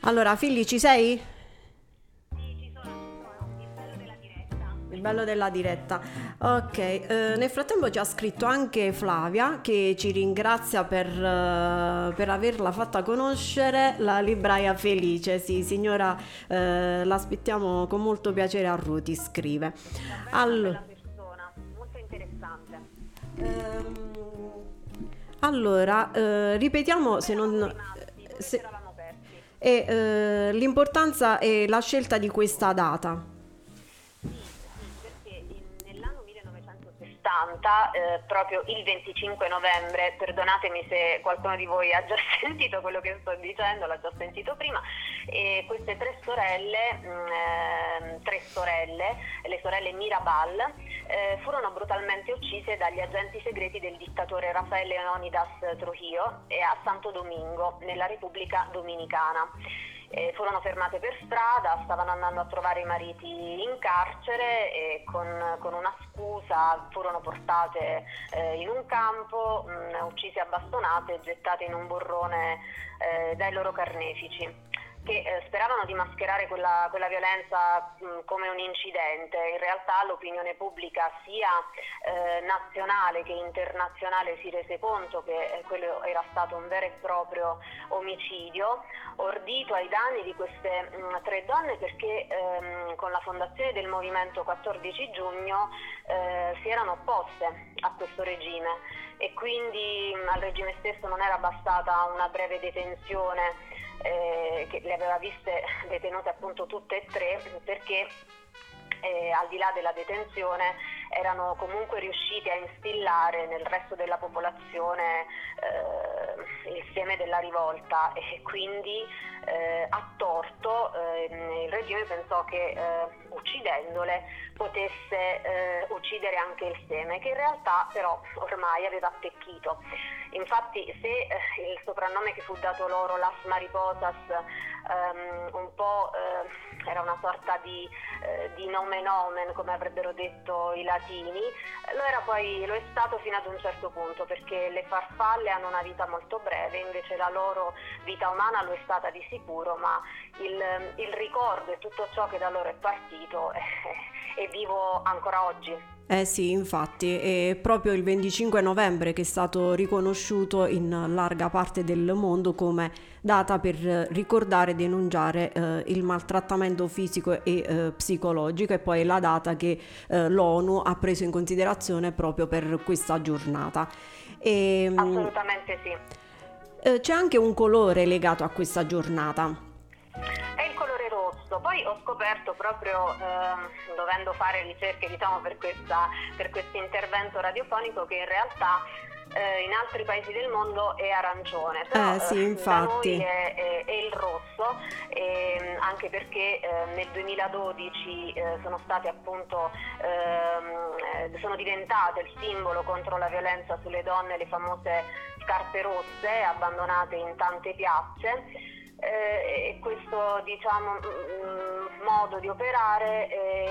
Allora, Filli, ci sei? Sì, ci sono, il bello della diretta. Il bello della diretta. Ok, nel frattempo ci ha scritto anche Flavia che ci ringrazia per averla fatta conoscere, la libraia felice. Sì, signora, l'aspettiamo con molto piacere a Ruti, scrive. Bella persona, molto interessante. Allora, ripetiamo se non... se- Eravamo persi. e l'importanza e la scelta di questa data. Perché nell'anno 1960, proprio il 25 novembre, perdonatemi se qualcuno di voi ha già sentito quello che sto dicendo, l'ha già sentito prima, e queste tre sorelle, le sorelle Mirabal, furono brutalmente uccise dagli agenti segreti del dittatore Rafael Leónidas Trujillo a Santo Domingo, nella Repubblica Dominicana. Furono fermate per strada, stavano andando a trovare i mariti in carcere e con una scusa furono portate in un campo, uccise a bastonate e gettate in un burrone dai loro carnefici, che speravano di mascherare quella violenza come un incidente. In realtà l'opinione pubblica sia nazionale che internazionale si rese conto che quello era stato un vero e proprio omicidio ordito ai danni di queste tre donne, perché con la fondazione del movimento 14 giugno si erano opposte a questo regime, e quindi al regime stesso non era bastata una breve detenzione che le aveva viste detenute appunto tutte e tre, perché al di là della detenzione erano comunque riusciti a instillare nel resto della popolazione il seme della rivolta, e quindi a torto il regime pensò che uccidendole potesse uccidere anche il seme, che in realtà però ormai aveva attecchito. Infatti, se il soprannome che fu dato loro, Las Mariposas, un po' era una sorta di nomen omen, come avrebbero detto i latini, lo è stato fino ad un certo punto, perché le farfalle hanno una vita molto breve, invece la loro vita umana lo è stata di sicuro, ma il ricordo e tutto ciò che da loro è partito è vivo ancora oggi. Eh sì, infatti, è proprio il 25 novembre che è stato riconosciuto in larga parte del mondo come data per ricordare e denunciare il maltrattamento fisico e psicologico, e poi la data che l'ONU ha preso in considerazione proprio per questa giornata. Assolutamente sì. C'è anche un colore legato a questa giornata. È il colore rosso. Poi ho scoperto, proprio dovendo fare ricerche, diciamo, per questo intervento radiofonico, che in realtà in altri paesi del mondo è arancione, però Sì, infatti. da noi è il rosso, anche perché nel 2012 sono state appunto sono diventate il simbolo contro la violenza sulle donne le famose scarpe rosse abbandonate in tante piazze. E questo, diciamo, modo di operare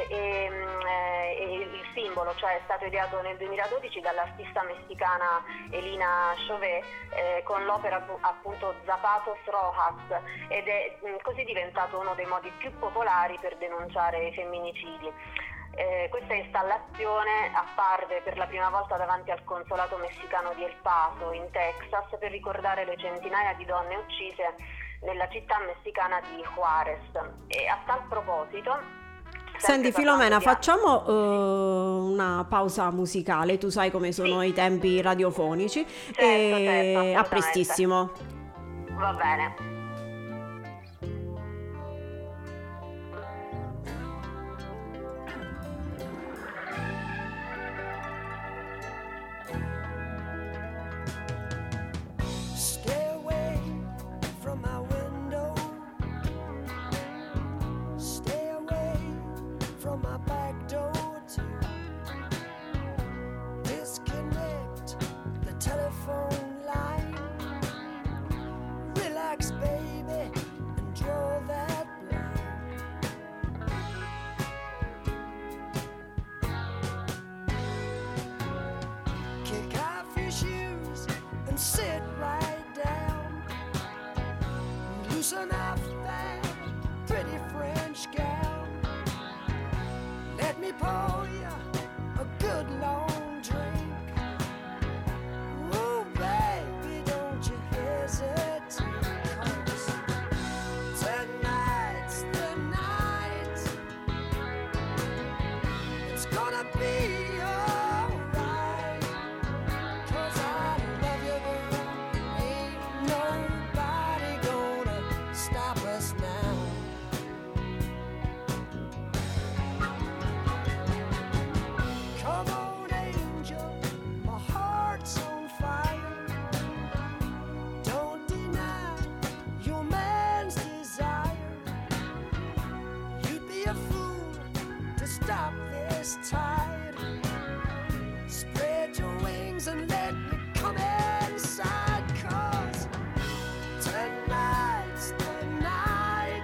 è il simbolo, cioè è stato ideato nel 2012 dall'artista messicana Elina Chauvet con l'opera appunto Zapatos Rojas, ed è così diventato uno dei modi più popolari per denunciare i femminicidi. Questa installazione apparve per la prima volta davanti al consolato messicano di El Paso, in Texas, per ricordare le centinaia di donne uccise nella città messicana di Juarez. E a tal proposito, Senti Filomena, di- facciamo una pausa musicale, tu sai come sono i tempi radiofonici, Certo, e a assolutamente. prestissimo. Va bene. Stay away from my window. Stay away from my back door too. Disconnect the telephone line. Relax, baby, and draw that blind. Kick off your shoes and sit right down. Loosen up that hands tied. Spread your wings and let me come inside, 'cause tonight's the night.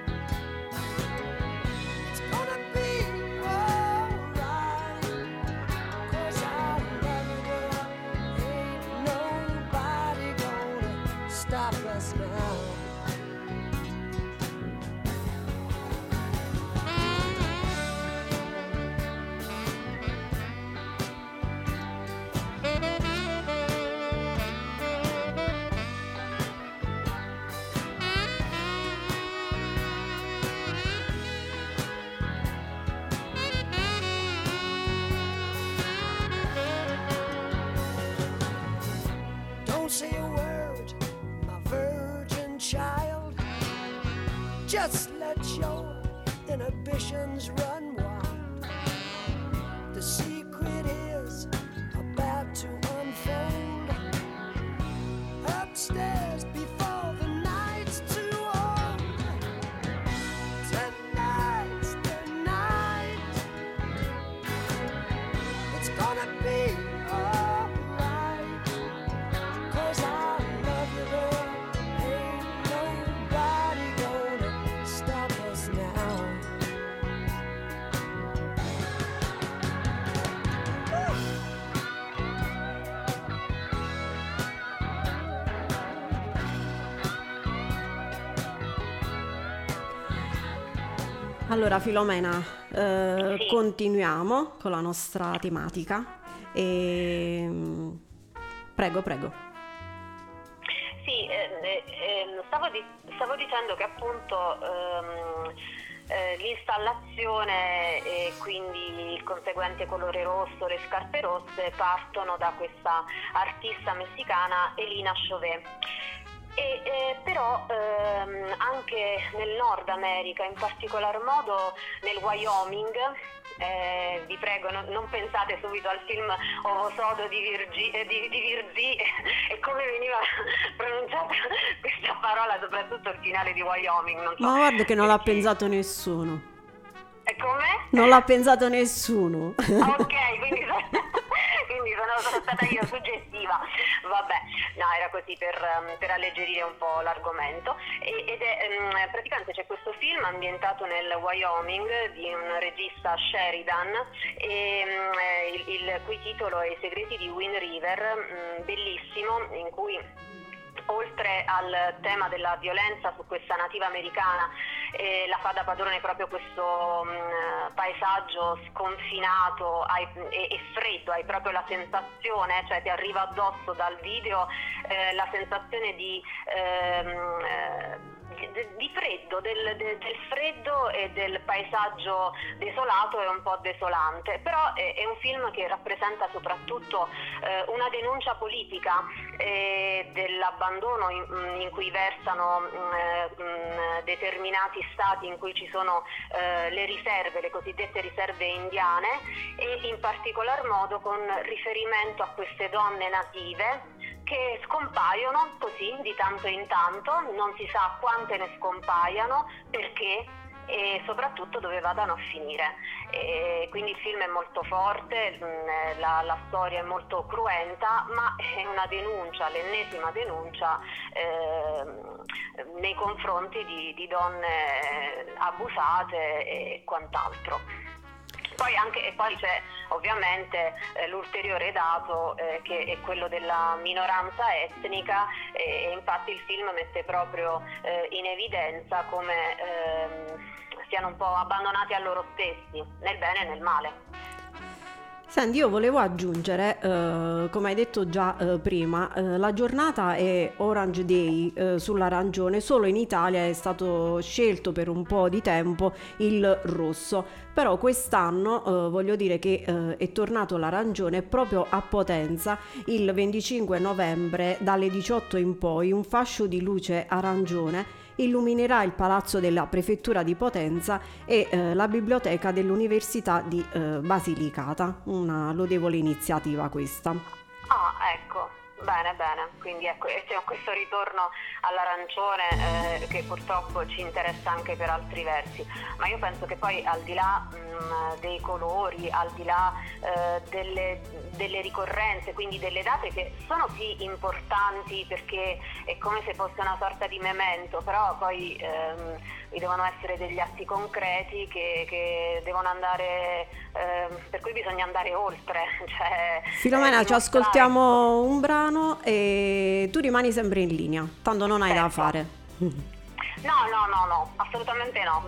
It's gonna be alright, 'cause I love you, girl. Ain't nobody gonna stop us now. Don't say a word, my virgin child. Just let your inhibitions run wild. The secret is about to unfold. Upstairs before the night's too old. Tonight's the night. It's gonna be alright, 'cause I love you, girl. Ain't nobody gonna stop us now. Allora Filomena, Sì. continuiamo con la nostra tematica e prego. Sì, stavo dicendo che appunto l'installazione e quindi il conseguente colore rosso, le scarpe rosse partono da questa artista messicana Elina Chauvet. Però anche nel Nord America, in particolar modo nel Wyoming, vi prego non pensate subito al film Ovosodo di Virzi e come veniva pronunciata questa parola, soprattutto il finale di Wyoming, non so. Ma guarda che non l'ha pensato nessuno. E come? Non l'ha pensato nessuno. Ok, quindi sono stata io suggestiva. Vabbè, no, era così per alleggerire un po' l'argomento. Ed è praticamente c'è questo film ambientato nel Wyoming di un regista Sheridan, il cui titolo è I segreti di Wind River, bellissimo, in cui oltre al tema della violenza su questa nativa americana, la fa da padrone proprio questo paesaggio sconfinato e freddo. Hai proprio la sensazione, cioè ti arriva addosso dal video la sensazione di freddo, del freddo e del paesaggio desolato e un po' desolante, però è un film che rappresenta soprattutto una denuncia politica dell'abbandono in cui versano determinati stati in cui ci sono le riserve, le cosiddette riserve indiane, e in particolar modo con riferimento a queste donne native che scompaiono così di tanto in tanto, non si sa quante ne scompaiano, perché e soprattutto dove vadano a finire. Quindi il film è molto forte, la storia è molto cruenta, ma è una denuncia, l'ennesima denuncia nei confronti di donne abusate e quant'altro. Poi c'è ovviamente l'ulteriore dato che è quello della minoranza etnica, e infatti il film mette proprio in evidenza come siano un po' abbandonati a loro stessi, nel bene e nel male. Senti, io volevo aggiungere, come hai detto già prima, la giornata è Orange Day sull'arancione, solo in Italia è stato scelto per un po' di tempo il rosso, però quest'anno voglio dire che è tornato l'arancione proprio a Potenza il 25 novembre dalle 18 in poi. Un fascio di luce arancione illuminerà il palazzo della prefettura di Potenza e la biblioteca dell'Università di Basilicata. Una lodevole iniziativa questa. Ah, ecco. Bene, quindi ecco, e c'è questo ritorno all'arancione che purtroppo ci interessa anche per altri versi, ma io penso che poi al di là dei colori, al di là delle ricorrenze, quindi delle date che sono sì importanti perché è come se fosse una sorta di memento, però poi devono essere degli atti concreti che devono andare, per cui bisogna andare oltre. Cioè, Filomena, ci ascoltiamo un brano e tu rimani sempre in linea, tanto non hai da fare. No, assolutamente no.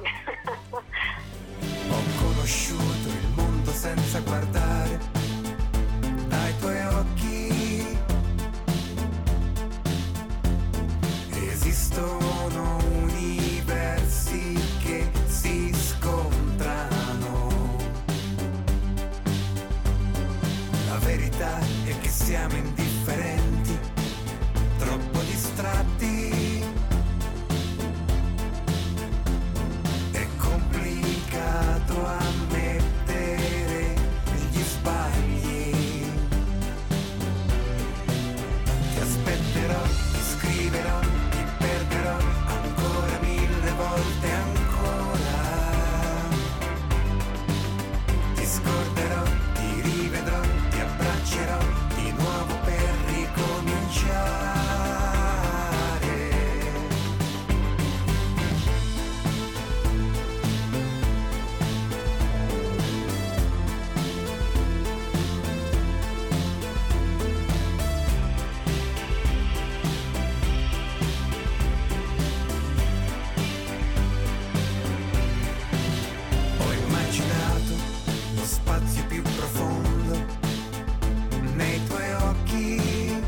Ho conosciuto il mondo senza guardare dai tuoi occhi. Esistono universi che si scontrano. La verità è che siamo indifferenti, troppo distratti. È complicato ammettere gli sbagli. Ti aspetterò, ti scriverò, ti perderò ancora 1000 volte ancora. Ti scorderò, ti rivedrò, ti abbraccerò di nuovo per ricominciare. Ho immaginato lo spazio più profondo nei tuoi occhi.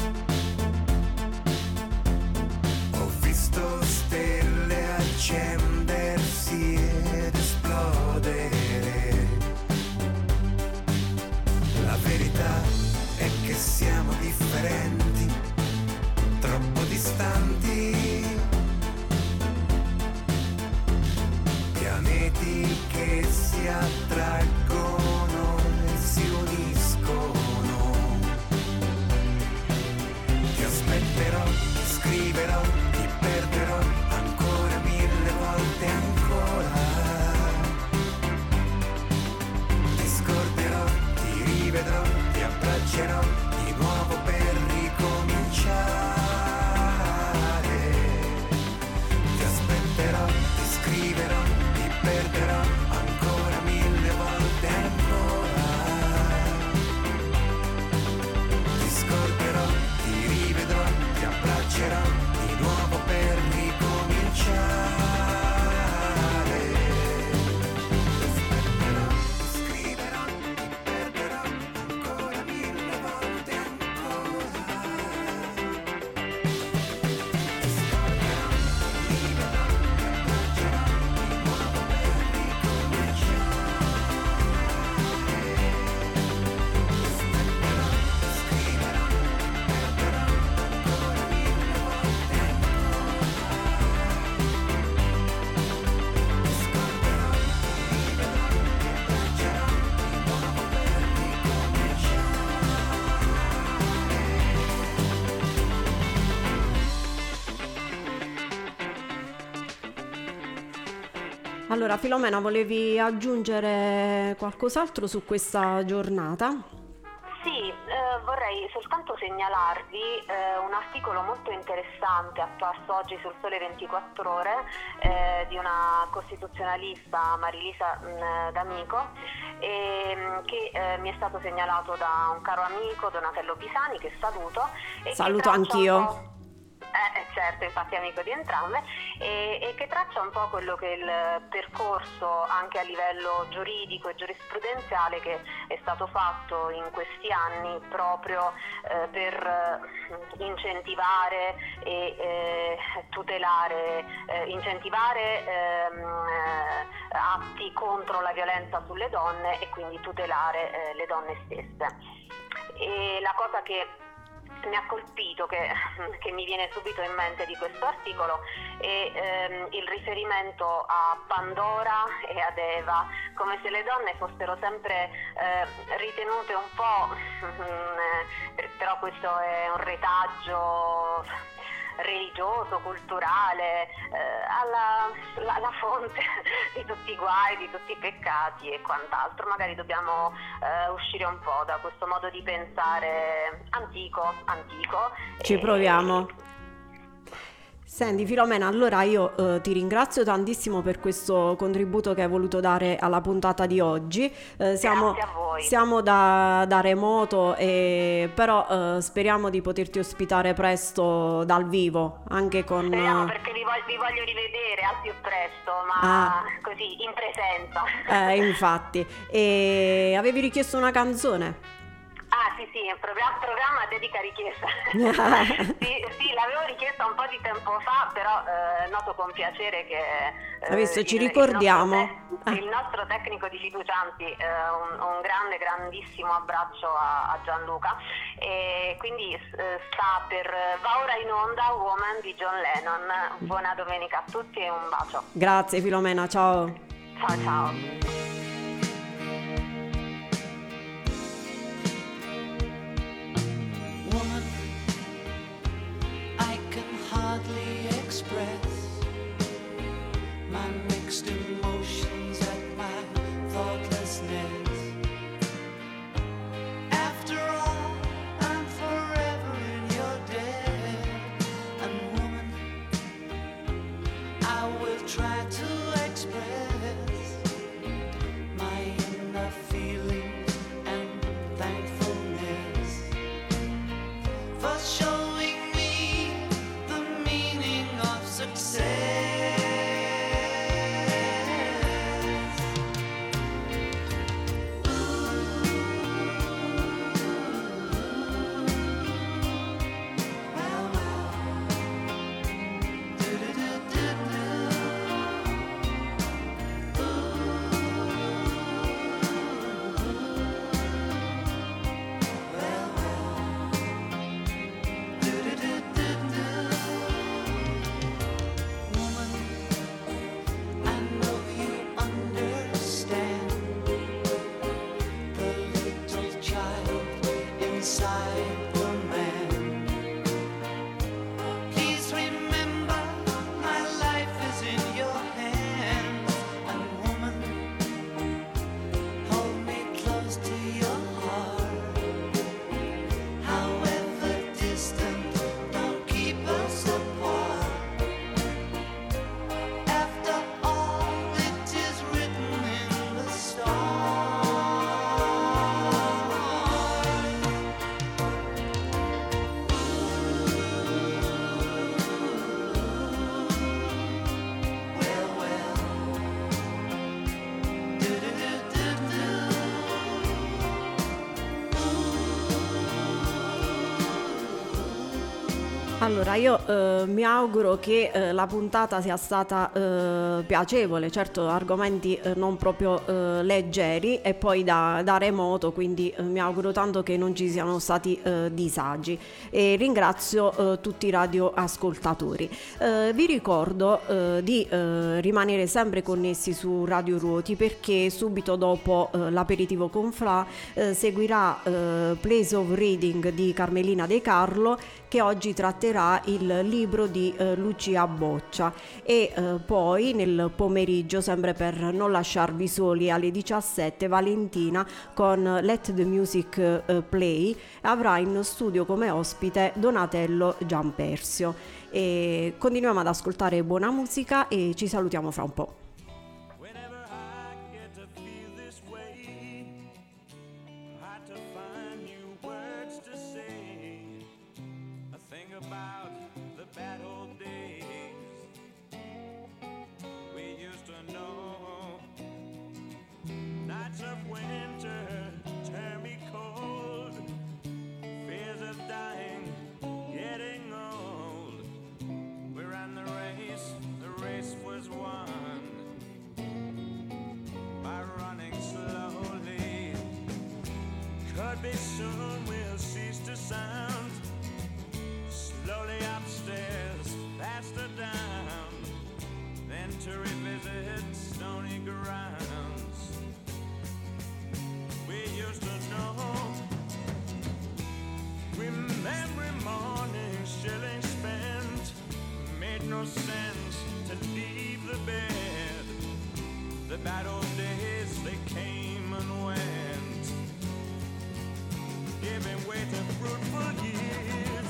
Ho visto stelle accendersi ed esplodere. La verità è che siamo differenti, troppo distanti. Pianeti che si attraggono e si uniscono. Ti aspetterò, ti scriverò, ti perderò ancora 1000 volte ancora. Ti scorderò, ti rivedrò, ti abbraccerò di nuovo per ricominciare. Ti aspetterò, ti scriverò, ti perderò ancora 1000 volte ancora. Ti scorderò, ti rivedrò, ti abbraccerò di nuovo per ricominciare. Ti aspetterò, ti scriverò, ti perderò ancora 1000 volte ancora. Ti scorderò, ti rivedrò, ti abbraccerò di nuovo per ricominciare. Ti aspetterò, ti scriverò, ti perderò ancora 1000 volte ancora. Ti scorderò, ti rivedrò, ti abbraccerò di nuovo per ricominciare. Allora, Filomena, volevi aggiungere qualcos'altro su questa giornata? Sì, vorrei soltanto segnalarvi un articolo molto interessante apparso oggi sul Sole 24 Ore di una costituzionalista, Marilisa D'Amico, che mi è stato segnalato da un caro amico, Donatello Pisani, che saluto. E Saluto che traccia anch'io. un po'. Certo, infatti amico di entrambe, e che traccia un po' quello che è il percorso anche a livello giuridico e giurisprudenziale che è stato fatto in questi anni proprio per incentivare e tutelare, atti contro la violenza sulle donne e quindi tutelare le donne stesse. E la cosa che mi ha colpito, che mi viene subito in mente di questo articolo, è il riferimento a Pandora e ad Eva, come se le donne fossero sempre ritenute un po', però questo è un retaggio religioso, culturale, alla fonte di tutti i guai, di tutti i peccati e quant'altro. Magari dobbiamo uscire un po' da questo modo di pensare antico. Ci proviamo. Senti Filomena, allora io ti ringrazio tantissimo per questo contributo che hai voluto dare alla puntata di oggi. Siamo Grazie a voi. Siamo da remoto, però speriamo di poterti ospitare presto dal vivo, anche con... Speriamo, perché vi voglio rivedere al più presto, ma così, in presenza. Infatti. E avevi richiesto una canzone? Sì, programma dedica richiesta. sì, l'avevo richiesta un po' di tempo fa, però noto con piacere che hai visto, ci ricordiamo. Il nostro tecnico di fiducia, anzi un grandissimo abbraccio a Gianluca, e quindi va ora in onda Woman di John Lennon. Buona domenica a tutti e un bacio. Grazie Filomena, ciao. Ciao. Hardly express my mixed emotions at my thoughtlessness. After all, I'm forever in your debt. And woman, I will try to express my inner feelings and thankfulness for showing success. Allora io mi auguro che la puntata sia stata piacevole, certo argomenti non proprio leggeri e poi da remoto, quindi mi auguro tanto che non ci siano stati disagi, e ringrazio tutti i radioascoltatori. Vi ricordo di rimanere sempre connessi su Radio Ruoti, perché subito dopo l'aperitivo con Fra seguirà Place of Reading di Carmelina De Carlo, che oggi tratterà il libro di Lucia Boccia, e poi nel pomeriggio, sempre per non lasciarvi soli, alle 17 Valentina con Let the Music Play avrà in studio come ospite Donatello Giampersio. E continuiamo ad ascoltare buona musica e ci salutiamo fra un po'. Soon we'll cease to sound. to revisit stony grounds we used to know. Remembering mornings, shillings spent, made no sense to leave the bed. The bad old days, they came and went, giving way to fruitful years.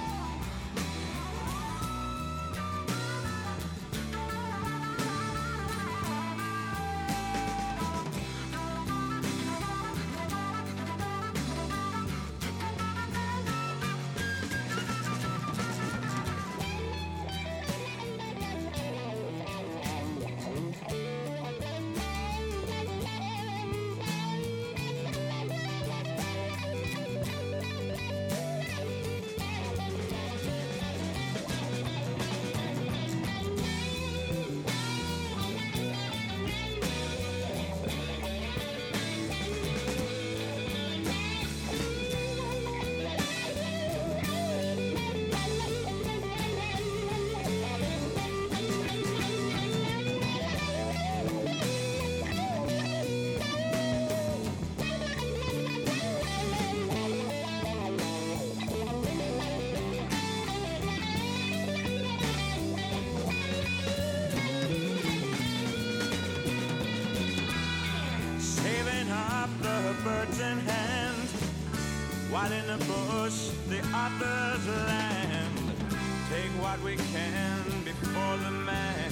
Birds in hand, while in the bush the others land. Take what we can before the man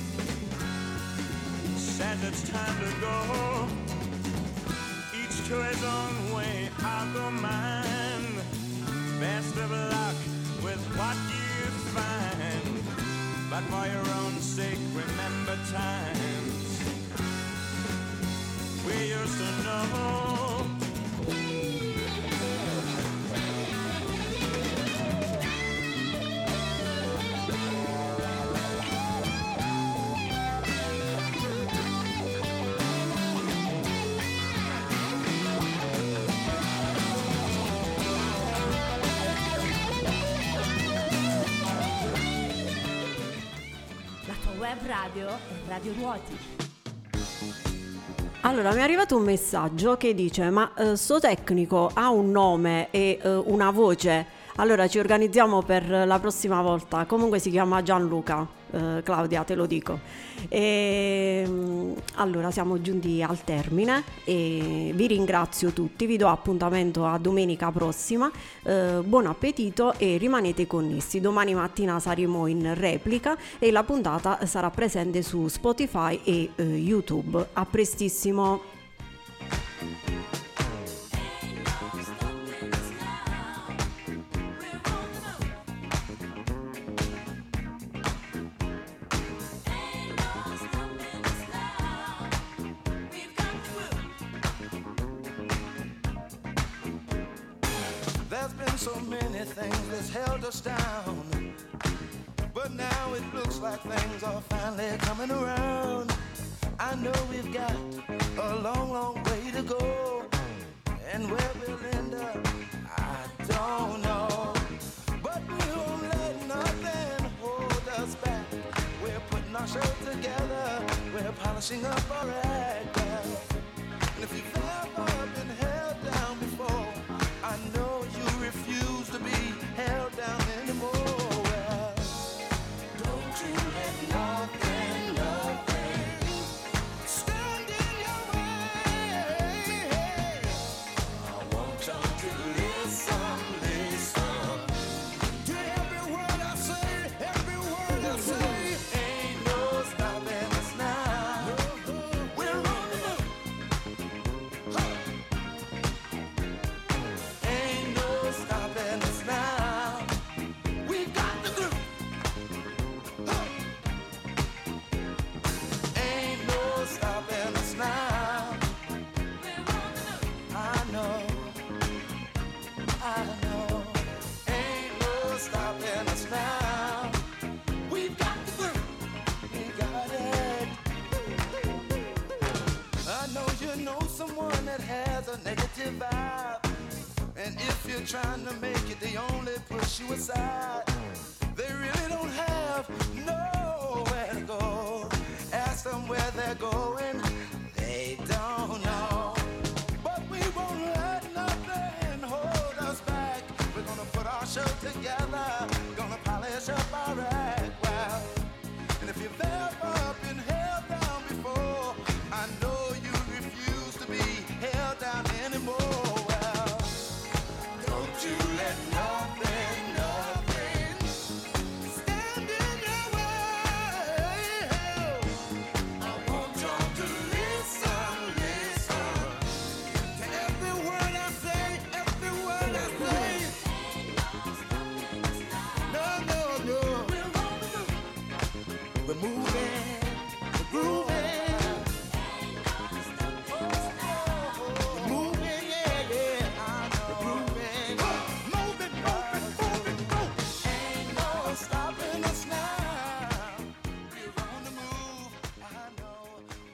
says it's time to go. Each to his own way, I'll go mine. Best of luck with what you find, but for your own sake remember times we used to know. La tua web radio è Radio Ruoti. Allora, mi è arrivato un messaggio che dice: ma sto tecnico ha un nome e una voce? Allora ci organizziamo per la prossima volta. Comunque si chiama Gianluca. Claudia, te lo dico. Allora siamo giunti al termine e vi ringrazio tutti, vi do appuntamento a domenica prossima. Buon appetito e rimanete connessi. Domani mattina saremo in replica e la puntata sarà presente su Spotify e YouTube. A prestissimo. There's been so many things that's held us down, but now it looks like things are finally coming around. I know we've got a long, long way to go, and where we'll end up, I don't know. But we won't let nothing hold us back. We're putting our show together, we're polishing up our act. And if you've ever been held down before, I know you refuse to be held down anymore. Well, don't you let nothing, nothing stand in your way. I want y'all to listen, listen to every word I say, every word I say. Ain't no stopping us now. We're on the move. Ain't no stopping us now. We got the groove. Ain't no stopping us now. I know, I know. Ain't no stopping us now. We've got the groove. We got it. I know you know someone that has a negative vibe, and if you're trying to make it, they only push you aside. They really don't have nowhere to go. We're moving, we're grooving.